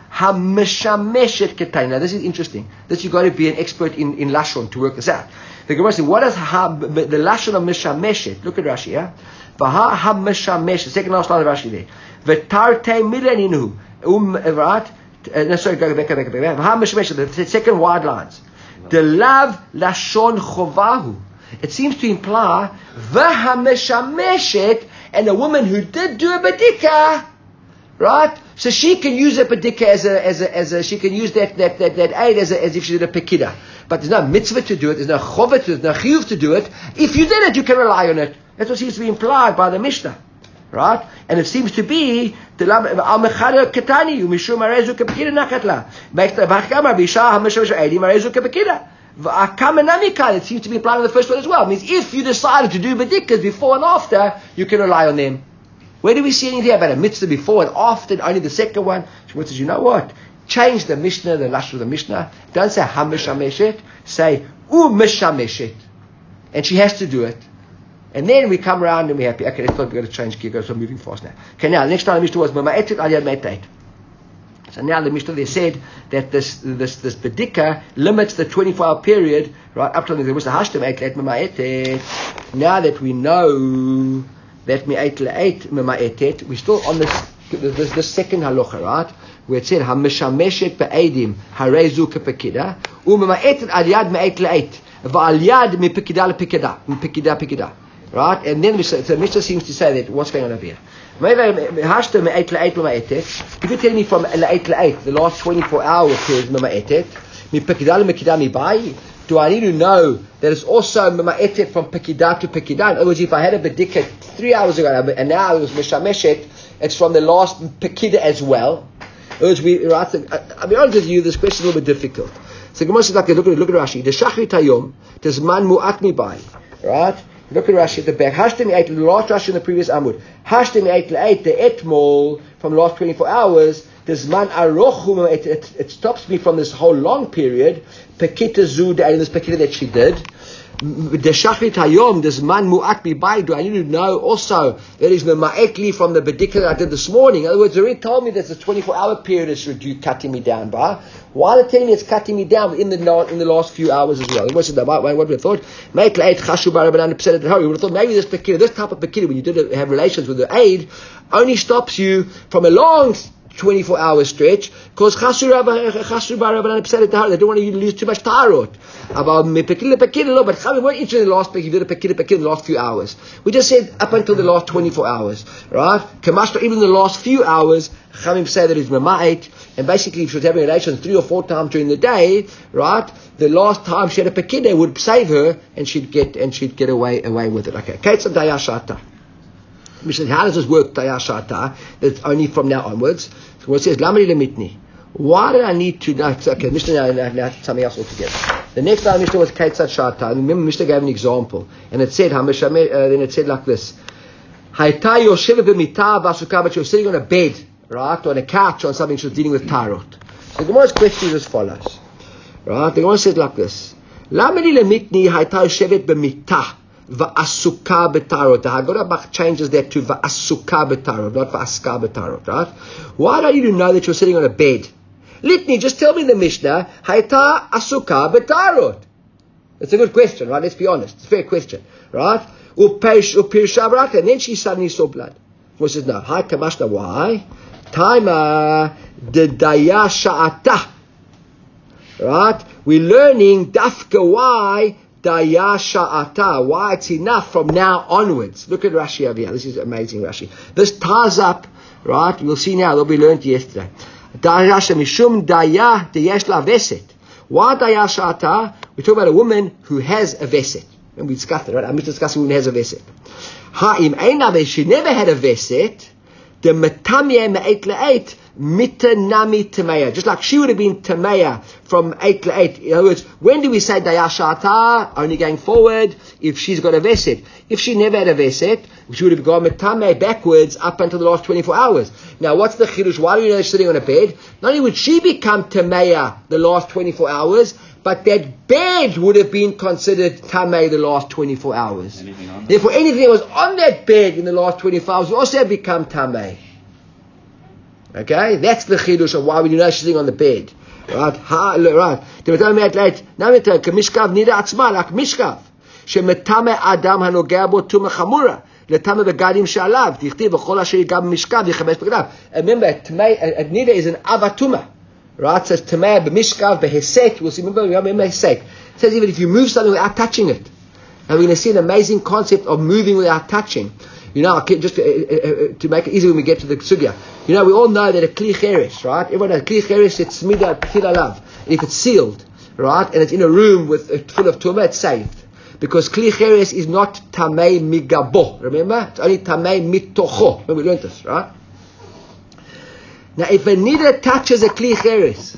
this is interesting. This you've got to be an expert in lashon to work this out. The Gemara says, what is the lashon of mishameshet? Look at Rashi, yeah. Vaha ha mishameshet. Second last line of Rashi there. V'tarte mileninu. Right? No, sorry, go back. Vaha mishameshet. The second wide lines. The lav lashon chovahu. It seems to imply v'hameshameshet, and a woman who did do a bedika, right? So she can use a bedika as a she can use that aid as if she did a pekida. But there's no mitzvah to do it. There's no chova to it. There's no chiyuv to do it. If you did it, you can rely on it. That's what seems to be implied by the Mishnah, right? And it seems to be the al mechada ketani umishum marezu kepekida nakatla. B'achkamar b'isha hameshamesh aidi marezu kepekida. It seems to be applied on the first one as well. It means if you decided to do bedikas before and after, you can rely on them. Where do we see anything about a mitzvah before and after, and only the second one? Shmuel says, you know what? Change the Mishnah, the lashon of the Mishnah. Don't say hameshameshet, say u'meshameshet. And she has to do it. And then we come around and we're happy. Okay, let's we've got to change gear, so moving fast now. Okay, now, next time the Mishnah was mama'etet al yad me'etet. So now the Mishnah they said that this bedika limits the 24-hour period right up to the Mishnah hashtem eight ma'etet. Now that we know that me'et le'et ma'etet, we're still on this second halacha, right? Where it said hameshameshet be'edim harezu kepekida u'ma'etet al yad me'et le'et va'al yad mepekida lepekida. Right? And then the Mishnah seems to say that what's going on over here? If you tell me from la'et la'et, the last 24 hours period ma'etet, do I need to know that it's also ma'etet from pekidah to pekidah? In other words, if I had a bedika 3 hours ago and now it was mishameshet, it's from the last pekidah as well. In other words, I'll be honest with you, this question is a little bit difficult. So Gemara says, look at Rashi. The shachrit hayom, there's man mu'at mibai, right? Look at Rashi at the back. Hashtem ate the last Rashi in the previous Amud. Hashtem ate the etmol from the last 24 hours. There's man arochum. It stops me from this whole long period. Pekita zud and this pekita that she did. The shachrit hayom. There's man mu'at mibai. Do I need to know also that is ma'etli from the bedika that I did this morning? In other words, they already told me there's a 24-hour period is cutting me down by. Why are they telling me it's cutting me down in the last few hours as well? What we thought? We would have thought maybe this type of pekida, when you did have relations with the aid, only stops you from a long 24-hour stretch, because they don't want you to lose too much tarot. About pekida, but we're interested in the last pekida, you did a pekida in the last few hours. We just said up until the last 24 hours, right? Even the last few hours, Chamim say that it's mama'et, and basically if she was having relations 3 or 4 times during the day, right? The last time she had a pekida would save her, and she'd get away with it. Okay, Keitzad Daya Shata. We said, how does this work, Daya Shata? That's only from now onwards. So it says, Lamri Lemitni. Why do I need to know? Okay, Mishnah now something else altogether. The next line Mishnah was Keitzad Shata. And remember, Mishnah gave an example, and it said, then it said like this: Hayta yoshevet b'mitah v'asukah, but she was sitting on a bed, right, on a couch, on something. She was dealing with tarot. So the Gemara's question is as follows, right? The Gemara said like this: Lamri lemitni hayta yoshevet b'mitah v'asukah b'tarot. The Haggadah changes that to v'asukah b'tarot, not v'askah b'tarot, right? Why do I need to know that you're sitting on a bed? Litni, just tell me the Mishnah, hayta asukah b'tarot. It's a good question, right? Let's be honest. It's a fair question, right? And then she suddenly saw blood. Well, she says, no. Hi, kamashna, why? Taima de daya sha'ata. Right? We're learning dafka why daya sha'ata. Why it's enough from now onwards. Look at Rashi over here. This is amazing, Rashi. This ties up, right? We'll see now. They'll be learned yesterday. Daya mishum daya deyesh la veset. Why daya shata? We talk about a woman who has a veset. And we discussed it, right? I'm just discussing a woman who has a veset. Ha'im einav, she never had a veset. The metamiyah me'et le'et mita nami tameya. Just like she would have been tameya from 8 to 8. In other words, when do we say daya shata? Only going forward if she's got a veset. If she never had a veset, she would have gone metame backwards up until the last 24 hours. Now, what's the chidush? Why do you know she's sitting on a bed? Not only would she become tameya the last 24 hours, but that bed would have been considered tamei the last 24 hours. Therefore, anything that was on that bed in the last 24 hours would also have become tamei. Okay? That's the chidush of why we know she's sitting on the bed. Right? Right. Kamishkav nida atzma, like mishkav. Shemetame adam hanogea bo tuma chamura. Letame begadim shalav. Dichtiv v'chol asher yigam mishkav yichabesh begadav. Remember, nida is an avatuma. Right? It says tamei b'mishkav b'heset. We'll see. Remember heset. It says even if you move something without touching it. And we're going to see an amazing concept of moving without touching. You know, just to make it easy when we get to the sugya. You know, we all know that a kli cheres, right? Everyone knows kli cheres, it's smida p'chila lav. If it's sealed, right, and it's in a room with full of tumah, it's saved. Because kli cheres is not tamei migabo. Remember? It's only tamei mitocho. Remember we learned this, right? Now, if a nida touches a kli cheres,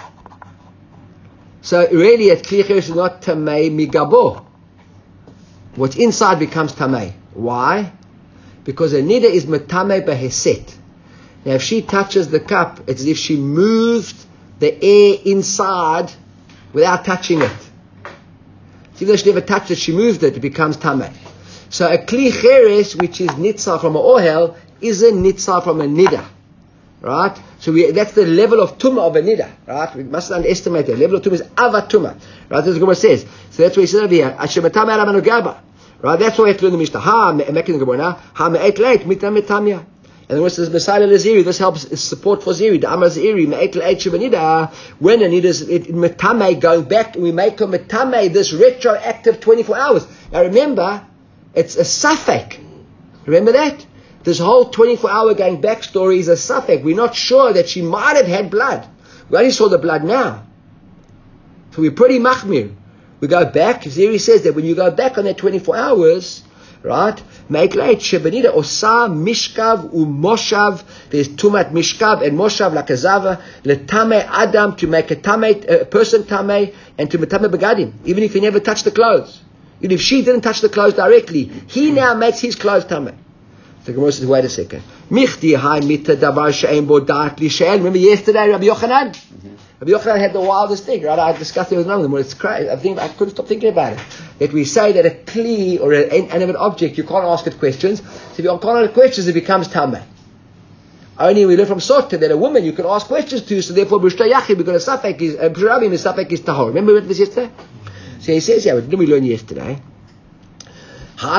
so really a kli cheres is not tamei migabo. What's inside becomes tamei. Why? Because a nida is metame beheset. Now, if she touches the cup, it's as if she moved the air inside without touching it. So even though she never touched it, she moved it, it becomes tamei. So a kli cheres, which is nitzah from an ohel, isn't nitzah from a nida. Right? So that's the level of tumah of a nida. Right? We mustn't underestimate that. The level of tumah is avatuma. Right? That's what the Gemara says. So that's what he said over here. Asher metame alam anogaba. Right, that's why we have to learn the Mishnah. Making the Gemara. Me'et leit mitam metamya. And then what's this Messiah Laziri? This helps support for Ziri. The Amar Ziri me'et leit shebanida. When a nida is metame going back, we make a metame this retroactive 24 hours. Now remember, it's a suffix. Remember that? This whole 24-hour going back story is a suffix. We're not sure that she might have had blood. We only saw the blood now, so we're pretty machmir. We go back, Ziri says that when you go back on that 24 hours, right, make late, shebanida, osa, mishkav, umoshav, there's tumat mishkav and moshav, like a zava, letame adam, to make a person tame, and to metame begadim, even if he never touched the clothes. Even if she didn't touch the clothes directly, he now makes his clothes tame. The Gemara says, wait a second. Michti hai mita davar she'en bo da'at li she'el. Remember yesterday, Rabbi Yochanan? Rabbi Yochanan had the wildest thing, right? I discussed it with another one. It's crazy. I couldn't stop thinking about it. That we say that a kli or an inanimate object, you can't ask it questions. So if you can't ask questions, it becomes tameh. Only we learn from Sota that a woman you can ask questions to, so therefore b'shtay yachid, because a safek is, b'shrabim is safek is tahor. Remember we read this yesterday? So he says, yeah, what did we learn yesterday? You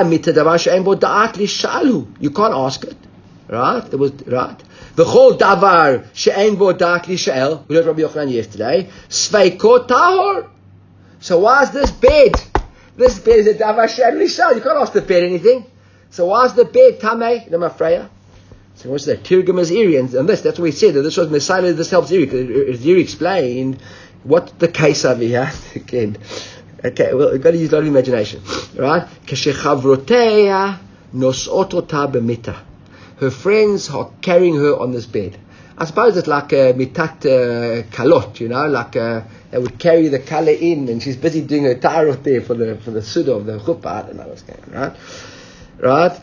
can't ask it, right? It was right. The whole davar she'en bo da'at lisha'el. We learned Rabbi Yochanan yesterday. Sveiko tahor. So why is this bed? This bed is a davar she'en lisha'el. You can't ask the bed anything. So why is the bed tamei? Freya. So what's that? Tirgum Ziri, and that's what we said. That this was Messiah. This helps Ziri. Ziri explained what the case over here again. Okay, well, we've got to use a lot of imagination, right? Her friends are carrying her on this bed. I suppose it's like a mitat kalot, you know, like they would carry the kala in, and she's busy doing her tarot there for the suda of the chuppah. I don't know what's going on, right?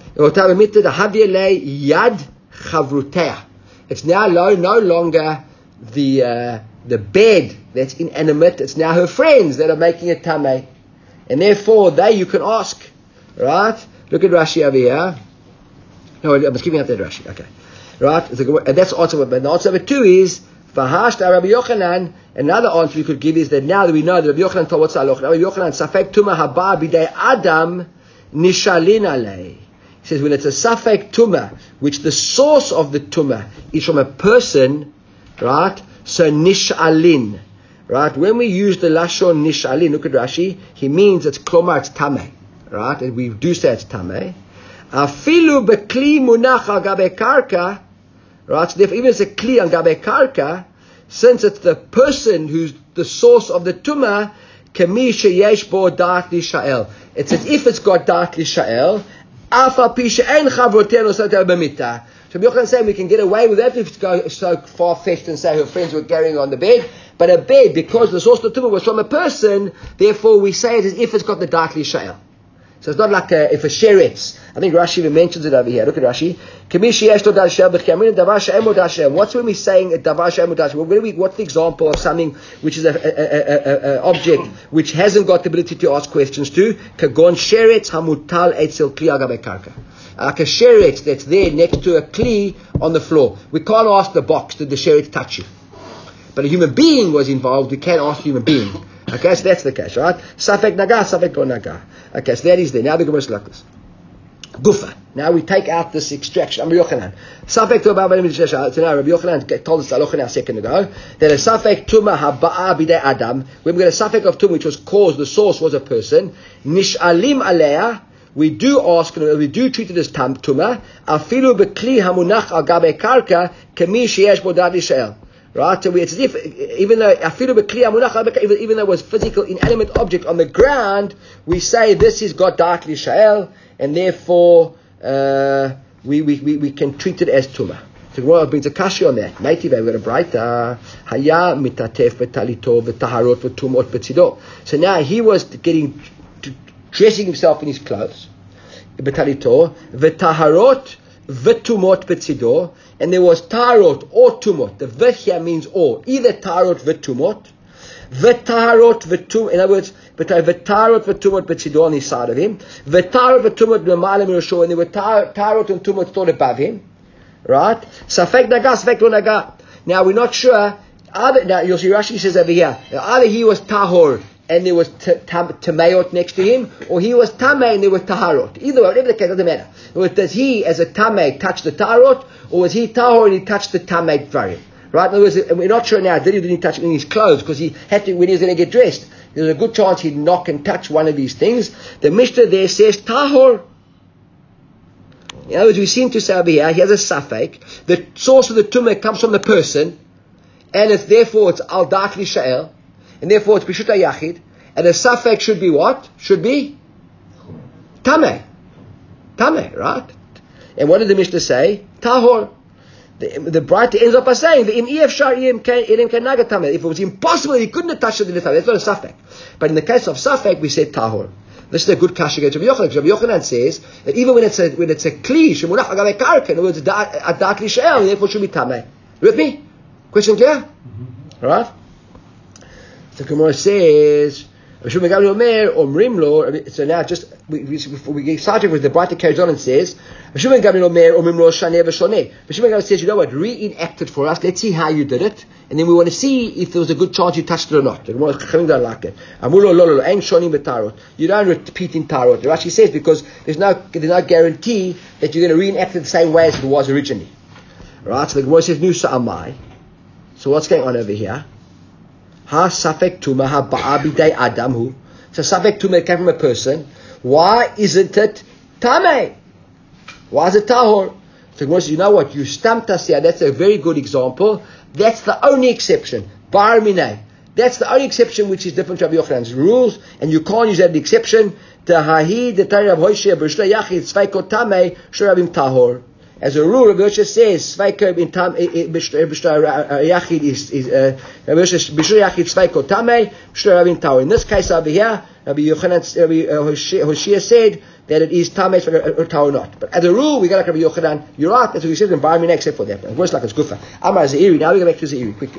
It's now no longer the bed that's inanimate. It's now her friends that are making it tamei, and therefore you can ask, right? Look at Rashi over here. No, I'm just giving out that Rashi. Okay, right? And that's answer. But the answer number 2 is Vahashta Rabbi Yochanan. Another answer we could give is that now that we know that Rabbi Yochanan told what's halacha, Rabbi Yochanan safek tuma haba b'dei adam nishalin alei. He says when it's a safek tuma, which the source of the tuma is from a person, right? So nishalin, right? When we use the lashon nishalin, look at Rashi. He means it's klomar, it's tamei, right? And we do say it's tamei. Afilu bekli munach al gabe karka, right? So therefore, even if it's a kli on gabe karka, since it's the person who's the source of the tumah, kemi sheyesh bo da'at lishael. It's as if it's got da'at lishael. Afa pi she'en chavrotenu satel b'mitah. So Rabbi Yochanan is saying we can get away with that if it's go so far-fetched and say her friends were carrying on the bed. But a bed, because the source of the tumah was from a person, therefore we say it as if it's got the da'at lishael. So it's not like if a sheretz. I think Rashi even mentions it over here. Look at Rashi. What's when we're saying a davar she'en mo? What's the example of something which is an object which hasn't got the ability to ask questions to? Kagon sheretz hamutal etzel kli al gabei karka. Like a sheretz that's there next to a kli on the floor. We can't ask the box, did the sheretz touch you? But a human being was involved, we can't ask a human being. Okay, so that's the case, right? Safek naga, safek lo naga. Okay, so that is there. Now the Gemara is like this. Gufa. Now we take out this extraction. Rabbi Yochanan. Safek tumah b'dei Adam. So now Rabbi Yochanan told us a second ago that a safek tumah haba'a b'dei Adam, when we get a safek of tumah which was caused, the source was a person, nish'alim aleya, we do ask, we do treat it as tumah, afilu b'kli hamunach al gabei karka, kemi sheyesh bo da'at lishael. Right, so it's as if, even though it was physical, inanimate object on the ground, we say this is got da'at lishael, and therefore we can treat it as tumah. So Gemara brings a kashi on that. Meitiv, we've got a braita. Haya mitatef betalito v'taharot v'tumot betzido. So now he was dressing himself in his clothes, betalito v'taharot v'tumot betzido. And there was tarot or tumot. The v'h here means or. Either tarot v'tumot. V'tarot v'tumot. In other words, v'tarot v'tumot b'tzido on his side of him. V'tarot v'tumot b'malam rosho. And there were tarot and tumot thought above him. Right? Safek naga, safek lo naga. Now we're not sure. Now you'll see Rashi says over here. Either he was tahor and there was tamayot next to him, or he was tamay and there was taharot. Either way, whatever the case, doesn't matter. Or does he, as a tamay, touch the taharot, or was he tahor and he touched the tamay dvarim? Right? In other words, we're not sure now, did he touch it in his clothes, because he had to, when he was going to get dressed, there's a good chance he'd knock and touch one of these things. The Mishnah there says tahor. In other words, we seem to say over here, he has a safek. The source of the tumah comes from the person, and therefore it's al da'at lishael, and therefore it's b'shut yachid, and the safek should be what? Should be tameh. Tameh, right? And what did the Mishnah say? Tahor. The Braita ends up by saying if it was impossible, he couldn't have touched it in the tameh. That's not a safek. But in the case of safek, we said tahor. This is a good kasha against Rabbi Yochanan. Rabbi Yochanan says that even when it's a kli, shemunach agavei karka, in other words, da'at lishael, therefore should be tameh. You with me? Question clear? Mm-hmm. All right. The Gemara says, so now just we get started with the Braita carries on and says, Rishonim says, you know what, reenact it for us. Let's see how you did it, and then we want to see if there was a good chance you touched it or not. The Gemara don't like it. You don't repeat in tarot. The Rashi says because there's no guarantee that you're going to reenact it the same way as it was originally. Right? So the Gemara says Nusa Amai. So what's going on over here? Ha safek tumah ha ba'a b'dei adam hu. So safek tumah came from a person. Why isn't it tameh? Why is it tahor? So Gemara says, you know what? You stumped us here. That's a very good example. That's the only exception. Bar minay. That's the only exception which is different to Rabbi Yochanan's rules, and you can't use that exception. Tahahi detari Rav Hoshea b'shlei yachid tzvaiko tameh sh'rabim tahor. As a rule, Rabbi Yosha says, Sveiko in tam yachid is Rabbi Yachid Sveiko tamei Rabbi Tau. In this case over here, Rabbi Hoshea said that it is tamei or Tau not. But as a rule, we got like Rabbi Yochanan. You're right. That's what he says in Bar Minah, except for that. It works like it's gufa. Amar Zeiri. Now we go back to Zeiri quickly.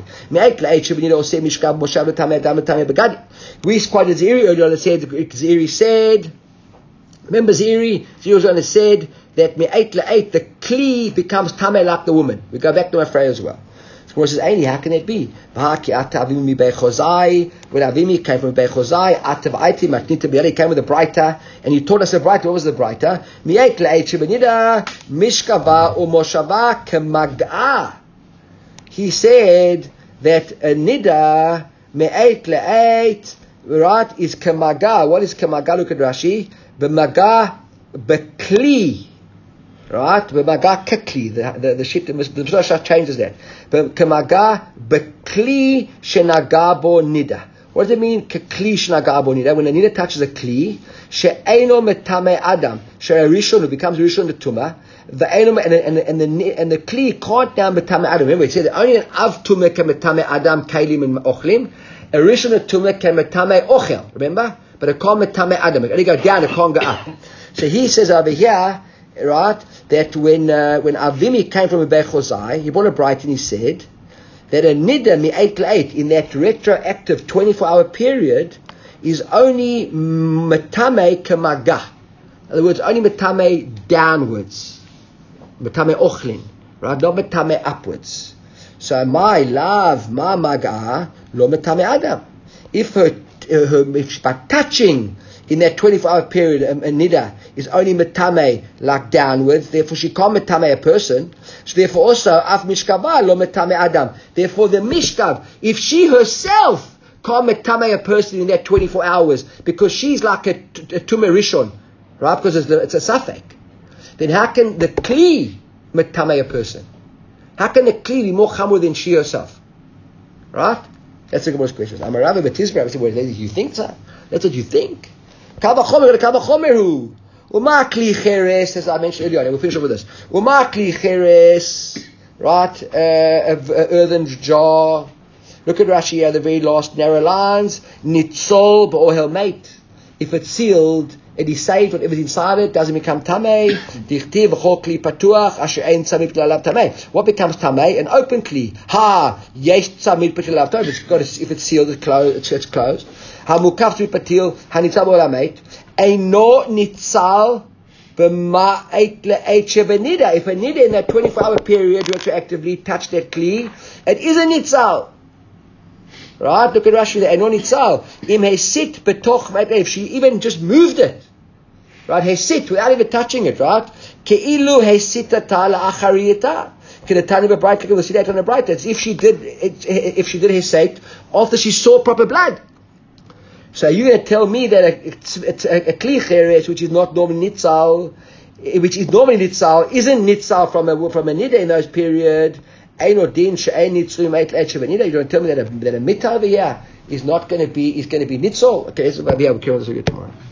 We quoted Zeiri earlier. Zeiri said. Remember Zeiri was on said that me'ait la'ait, the kli becomes tameh like the woman. We go back to Afrei as well. So Gemara says, Aini, how can it be? V'haki ata avimi mi Bechozai, when Avimi came from Bechozai, ata v'aiti matnita b'yari, came with a braita, and you taught us a braita. What was the braita? Me'ait la'ait shebenida, mishkava u'moshava kemag'a. He said that a nida, me'ait la'ait, right, is kemaga. What is kemaga? Look at Rashi. B'maga, b'kli. right? B'maga kekli, the shit, the Mishnah changes that. K'maga bekli shenaga bo nida. What does it mean? Kekli shenaga bo nida. When a nida touches a kli, she'eno metame adam, she'erishon, who becomes rishon the tumah. The and the kli can't now metame adam. Remember, it said only an av tumah can metame adam kailim and ochlim. A rishon the tumah can metame ochel. Remember, but it can't metame adam. It only go down, it can't go up. So he says over here, right, that when Avimi came from a Beit Chozai, he brought a bright and he said that a nida mi-8 l-8 in that retroactive 24-hour period is only metame kemaga. In other words, only metame downwards. Metame ochlin, right? Not metame upwards. So my love, my maga, lo metame adam. If by touching in that 24-hour period, a nida is only metame like downwards. Therefore, she can't metame a person. So therefore, also af mishkava lo metame adam. Therefore, the mishkav, if she herself can't metame a person in that 24 hours because she's like a tumah rishon, right? Because it's a safek. Then how can the kli metame a person? How can the kli be more chamur than she herself? Right? That's the most question. I'm a rabbi Batizra. I said, well, you think so? That's what you think. Kavachomeru. Uma kli cheres, as I mentioned earlier on, and we'll finish up with this. Uma kli cheres, right? Earthen jar. Look at Rashi here, the very last narrow lines. Nitzol ba'ohel mate. If it's sealed, it is saved. Whatever's inside it doesn't become tamei. Dichtiv v'chol kli patuach asher ein tzamid p'telav tamei. What becomes tamei? An open kli. Ha yesh tzamid p'telav tamei. If it's sealed, it's closed. Ha mukaf patil ha nitzal b'olameit. Eino nitzal b'ma'et le'et shevenida. If a nida in that 24-hour period retroactively touched that kli, it is a nitzal. Right? Look at Rashi there. Eino nitzal. Im hesit betoch ma'et. If she even just moved it. Right? Hesit, without even touching it, right? Ke'ilu hesitata la'achariyata. Can a tiny bit bright, we'll see that on a bright. That's if she did hesit after she saw proper blood. So you're going to tell me that it's a kli cheres, which is not normally nitzal, isn't nitzal from a nida in those period. You're going to tell me that a mitzvah over here is going to be nitzal. Okay, so maybe I'll carry on this with you tomorrow.